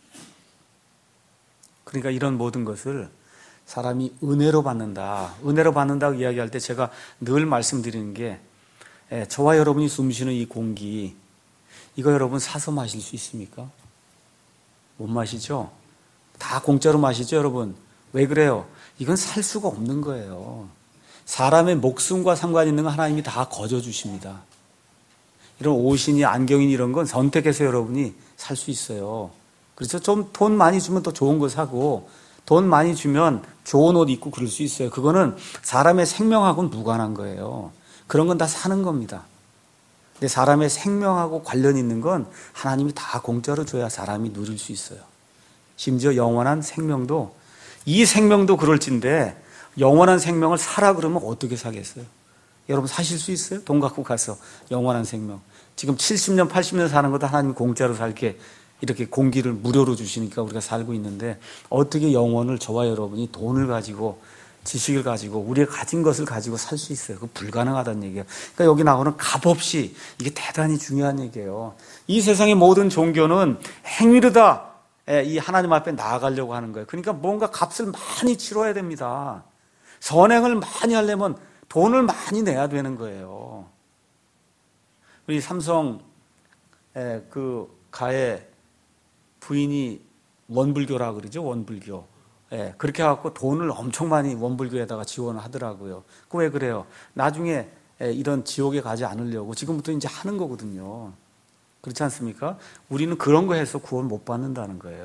그러니까 이런 모든 것을 사람이 은혜로 받는다, 은혜로 받는다고 이야기할 때 제가 늘 말씀드리는 게, 저와 여러분이 숨쉬는 이 공기, 이거 여러분 사서 마실 수 있습니까? 못 마시죠? 다 공짜로 마시죠, 여러분? 왜 그래요? 이건 살 수가 없는 거예요. 사람의 목숨과 상관 있는 건 하나님이 다 거저주십니다. 이런 옷이니 안경이니 이런 건 선택해서 여러분이 살 수 있어요. 그래서 좀 돈 많이 주면 더 좋은 거 사고, 돈 많이 주면 좋은 옷 입고 그럴 수 있어요. 그거는 사람의 생명하고는 무관한 거예요. 그런 건 다 사는 겁니다. 근데 사람의 생명하고 관련 있는 건 하나님이 다 공짜로 줘야 사람이 누릴 수 있어요. 심지어 영원한 생명도, 이 생명도 그럴진데 영원한 생명을 사라 그러면 어떻게 사겠어요? 여러분 사실 수 있어요? 돈 갖고 가서 영원한 생명. 지금 칠십 년, 팔십 년 사는 것도 하나님이 공짜로 살게 이렇게 공기를 무료로 주시니까 우리가 살고 있는데, 어떻게 영원을 저와 여러분이 돈을 가지고 지식을 가지고 우리가 가진 것을 가지고 살 수 있어요? 그거 불가능하다는 얘기예요. 그러니까 여기 나오는 값없이, 이게 대단히 중요한 얘기예요. 이 세상의 모든 종교는 행위로 다 이 하나님 앞에 나아가려고 하는 거예요. 그러니까 뭔가 값을 많이 치러야 됩니다. 선행을 많이 하려면 돈을 많이 내야 되는 거예요. 우리 삼성 그 가의 부인이 원불교라 그러죠, 원불교. 예, 그렇게 해갖고 돈을 엄청 많이 원불교에다가 지원을 하더라고요. 그 왜 그래요? 나중에 이런 지옥에 가지 않으려고 지금부터 이제 하는 거거든요. 그렇지 않습니까? 우리는 그런 거 해서 구원 못 받는다는 거예요.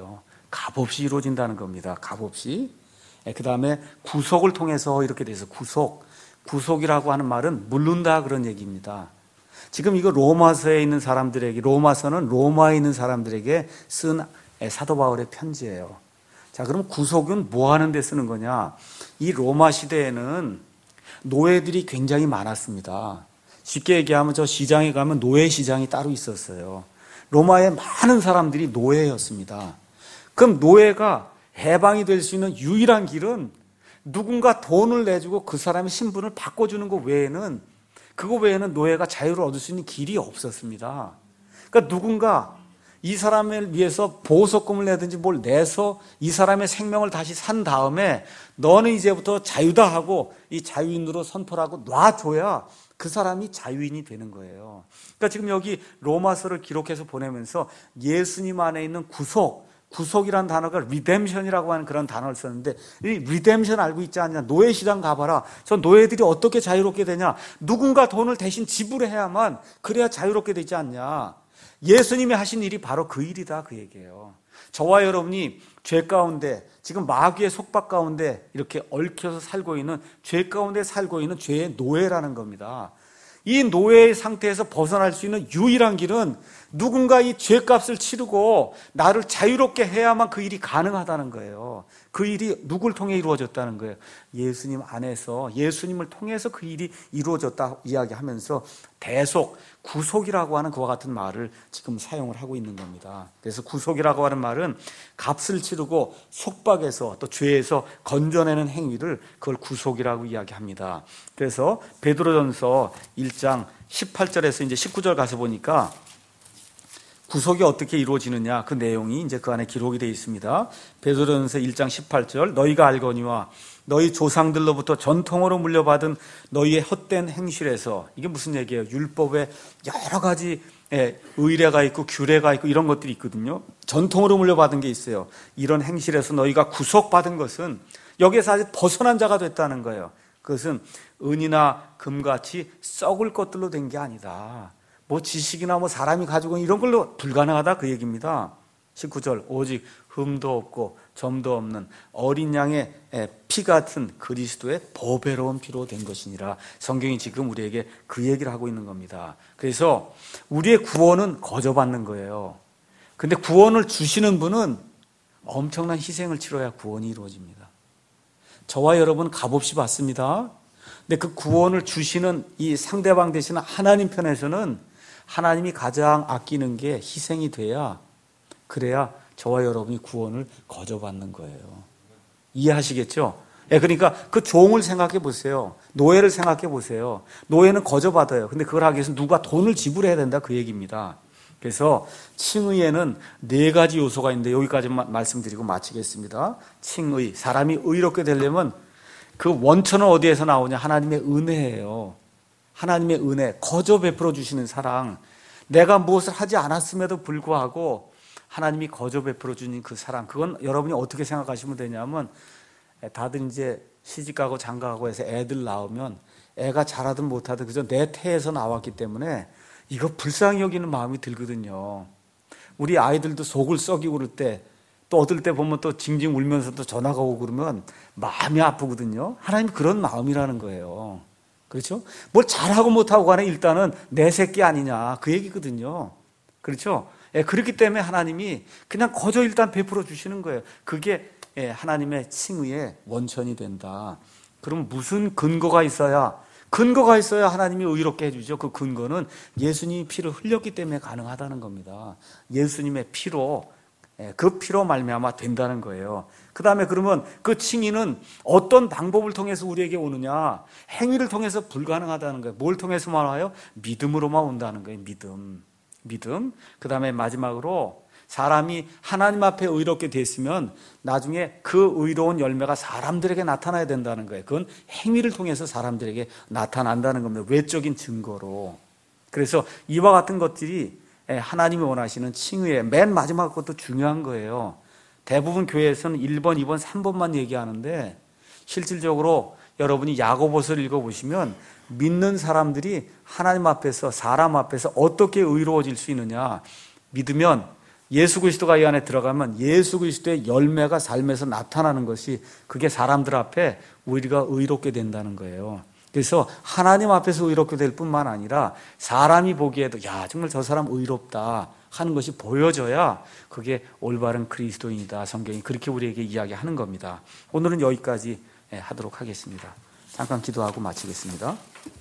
값없이 이루어진다는 겁니다. 값없이. 그 다음에 구속을 통해서 이렇게 돼서 구속. 구속이라고 하는 말은 물른다 그런 얘기입니다. 지금 이거 로마서에 있는 사람들에게, 로마서는 로마에 있는 사람들에게 쓴 사도 바울의 편지예요. 자, 그럼 구속은 뭐 하는 데 쓰는 거냐? 이 로마 시대에는 노예들이 굉장히 많았습니다. 쉽게 얘기하면 저 시장에 가면 노예 시장이 따로 있었어요. 로마의 많은 사람들이 노예였습니다. 그럼 노예가 해방이 될 수 있는 유일한 길은 누군가 돈을 내주고 그 사람의 신분을 바꿔주는 것 외에는, 그거 외에는 노예가 자유를 얻을 수 있는 길이 없었습니다. 그러니까 누군가 이 사람을 위해서 보석금을 내든지 뭘 내서 이 사람의 생명을 다시 산 다음에 너는 이제부터 자유다 하고 이 자유인으로 선포를 하고 놔줘야 그 사람이 자유인이 되는 거예요. 그러니까 지금 여기 로마서를 기록해서 보내면서 예수님 안에 있는 구속, 구속이라는 단어가 리뎀션이라고 하는 그런 단어를 썼는데, 이 리뎀션 알고 있지 않냐? 노예시장 가봐라. 저 노예들이 어떻게 자유롭게 되냐? 누군가 돈을 대신 지불해야만 그래야 자유롭게 되지 않냐? 예수님이 하신 일이 바로 그 일이다 그 얘기예요. 저와 여러분이 죄 가운데, 지금 마귀의 속박 가운데 이렇게 얽혀서 살고 있는, 죄 가운데 살고 있는 죄의 노예라는 겁니다. 이 노예의 상태에서 벗어날 수 있는 유일한 길은 누군가 이 죄값을 치르고 나를 자유롭게 해야만 그 일이 가능하다는 거예요. 그 일이 누굴 통해 이루어졌다는 거예요? 예수님 안에서, 예수님을 통해서 그 일이 이루어졌다 이야기하면서 대속, 구속이라고 하는 그와 같은 말을 지금 사용을 하고 있는 겁니다. 그래서 구속이라고 하는 말은 값을 치르고 속박에서 또 죄에서 건져내는 행위를 그걸 구속이라고 이야기합니다. 그래서 베드로전서 일 장 십팔 절에서 이제 십구 절 가서 보니까 구속이 어떻게 이루어지느냐 그 내용이 이제 그 안에 기록이 되어 있습니다. 베드로전서 일 장 십팔 절, 너희가 알거니와 너희 조상들로부터 전통으로 물려받은 너희의 헛된 행실에서, 이게 무슨 얘기예요? 율법에 여러 가지 의례가 있고 규례가 있고 이런 것들이 있거든요. 전통으로 물려받은 게 있어요. 이런 행실에서 너희가 구속받은 것은, 여기에서 아직 벗어난 자가 됐다는 거예요. 그것은 은이나 금같이 썩을 것들로 된 게 아니다. 뭐 지식이나 뭐 사람이 가지고 이런 걸로 불가능하다 그 얘기입니다. 십구 절, 오직 흠도 없고 점도 없는 어린 양의 피 같은 그리스도의 보배로운 피로 된 것이니라. 성경이 지금 우리에게 그 얘기를 하고 있는 겁니다. 그래서 우리의 구원은 거저받는 거예요. 근데 구원을 주시는 분은 엄청난 희생을 치러야 구원이 이루어집니다. 저와 여러분 값없이 받습니다. 근데 그 구원을 주시는 이 상대방 되시는 하나님 편에서는 하나님이 가장 아끼는 게 희생이 돼야, 그래야 저와 여러분이 구원을 거저받는 거예요. 이해하시겠죠? 예, 그러니까 그 종을 생각해 보세요. 노예를 생각해 보세요. 노예는 거저받아요. 근데 그걸 하기 위해서 누가 돈을 지불해야 된다 그 얘기입니다. 그래서 칭의에는 네 가지 요소가 있는데 여기까지만 말씀드리고 마치겠습니다. 칭의, 사람이 의롭게 되려면 그 원천은 어디에서 나오냐? 하나님의 은혜예요. 하나님의 은혜, 거저 베풀어 주시는 사랑. 내가 무엇을 하지 않았음에도 불구하고 하나님이 거저 베풀어 주는 그 사랑, 그건 여러분이 어떻게 생각하시면 되냐면, 다들 이제 시집가고 장가가고 해서 애들 나오면 애가 잘하든 못하든 그저 내 태에서 나왔기 때문에 이거 불쌍히 여기는 마음이 들거든요. 우리 아이들도 속을 썩이고 그럴 때, 또 어떨 때 보면 또 징징 울면서 또 전화가 오고 그러면 마음이 아프거든요. 하나님 그런 마음이라는 거예요. 그렇죠? 뭘 잘하고 못하고 간에 일단은 내 새끼 아니냐 그 얘기거든요. 그렇죠? 예, 그렇기 때문에 하나님이 그냥 거저 일단 베풀어 주시는 거예요. 그게 예, 하나님의 칭의의 원천이 된다. 그럼 무슨 근거가 있어야, 근거가 있어야 하나님이 의롭게 해주죠. 그 근거는 예수님이 피를 흘렸기 때문에 가능하다는 겁니다. 예수님의 피로, 그 피로 말미암아 된다는 거예요. 그 다음에 그러면 그 칭의는 어떤 방법을 통해서 우리에게 오느냐? 행위를 통해서 불가능하다는 거예요. 뭘 통해서만 와요? 믿음으로만 온다는 거예요. 믿음. 믿음. 그 다음에 마지막으로 사람이 하나님 앞에 의롭게 됐으면 나중에 그 의로운 열매가 사람들에게 나타나야 된다는 거예요. 그건 행위를 통해서 사람들에게 나타난다는 겁니다. 외적인 증거로. 그래서 이와 같은 것들이 하나님이 원하시는 칭의의 맨 마지막 것도 중요한 거예요. 대부분 교회에서는 일 번, 이 번, 삼 번만 얘기하는데 실질적으로 여러분이 야고보서를 읽어보시면 믿는 사람들이 하나님 앞에서, 사람 앞에서 어떻게 의로워질 수 있느냐, 믿으면 예수 그리스도가 이 안에 들어가면 예수 그리스도의 열매가 삶에서 나타나는 것이 그게 사람들 앞에 우리가 의롭게 된다는 거예요. 그래서 하나님 앞에서 의롭게 될 뿐만 아니라 사람이 보기에도 야 정말 저 사람 의롭다 하는 것이 보여져야 그게 올바른 그리스도인이다. 성경이 그렇게 우리에게 이야기하는 겁니다. 오늘은 여기까지 하도록 하겠습니다. 잠깐 기도하고 마치겠습니다.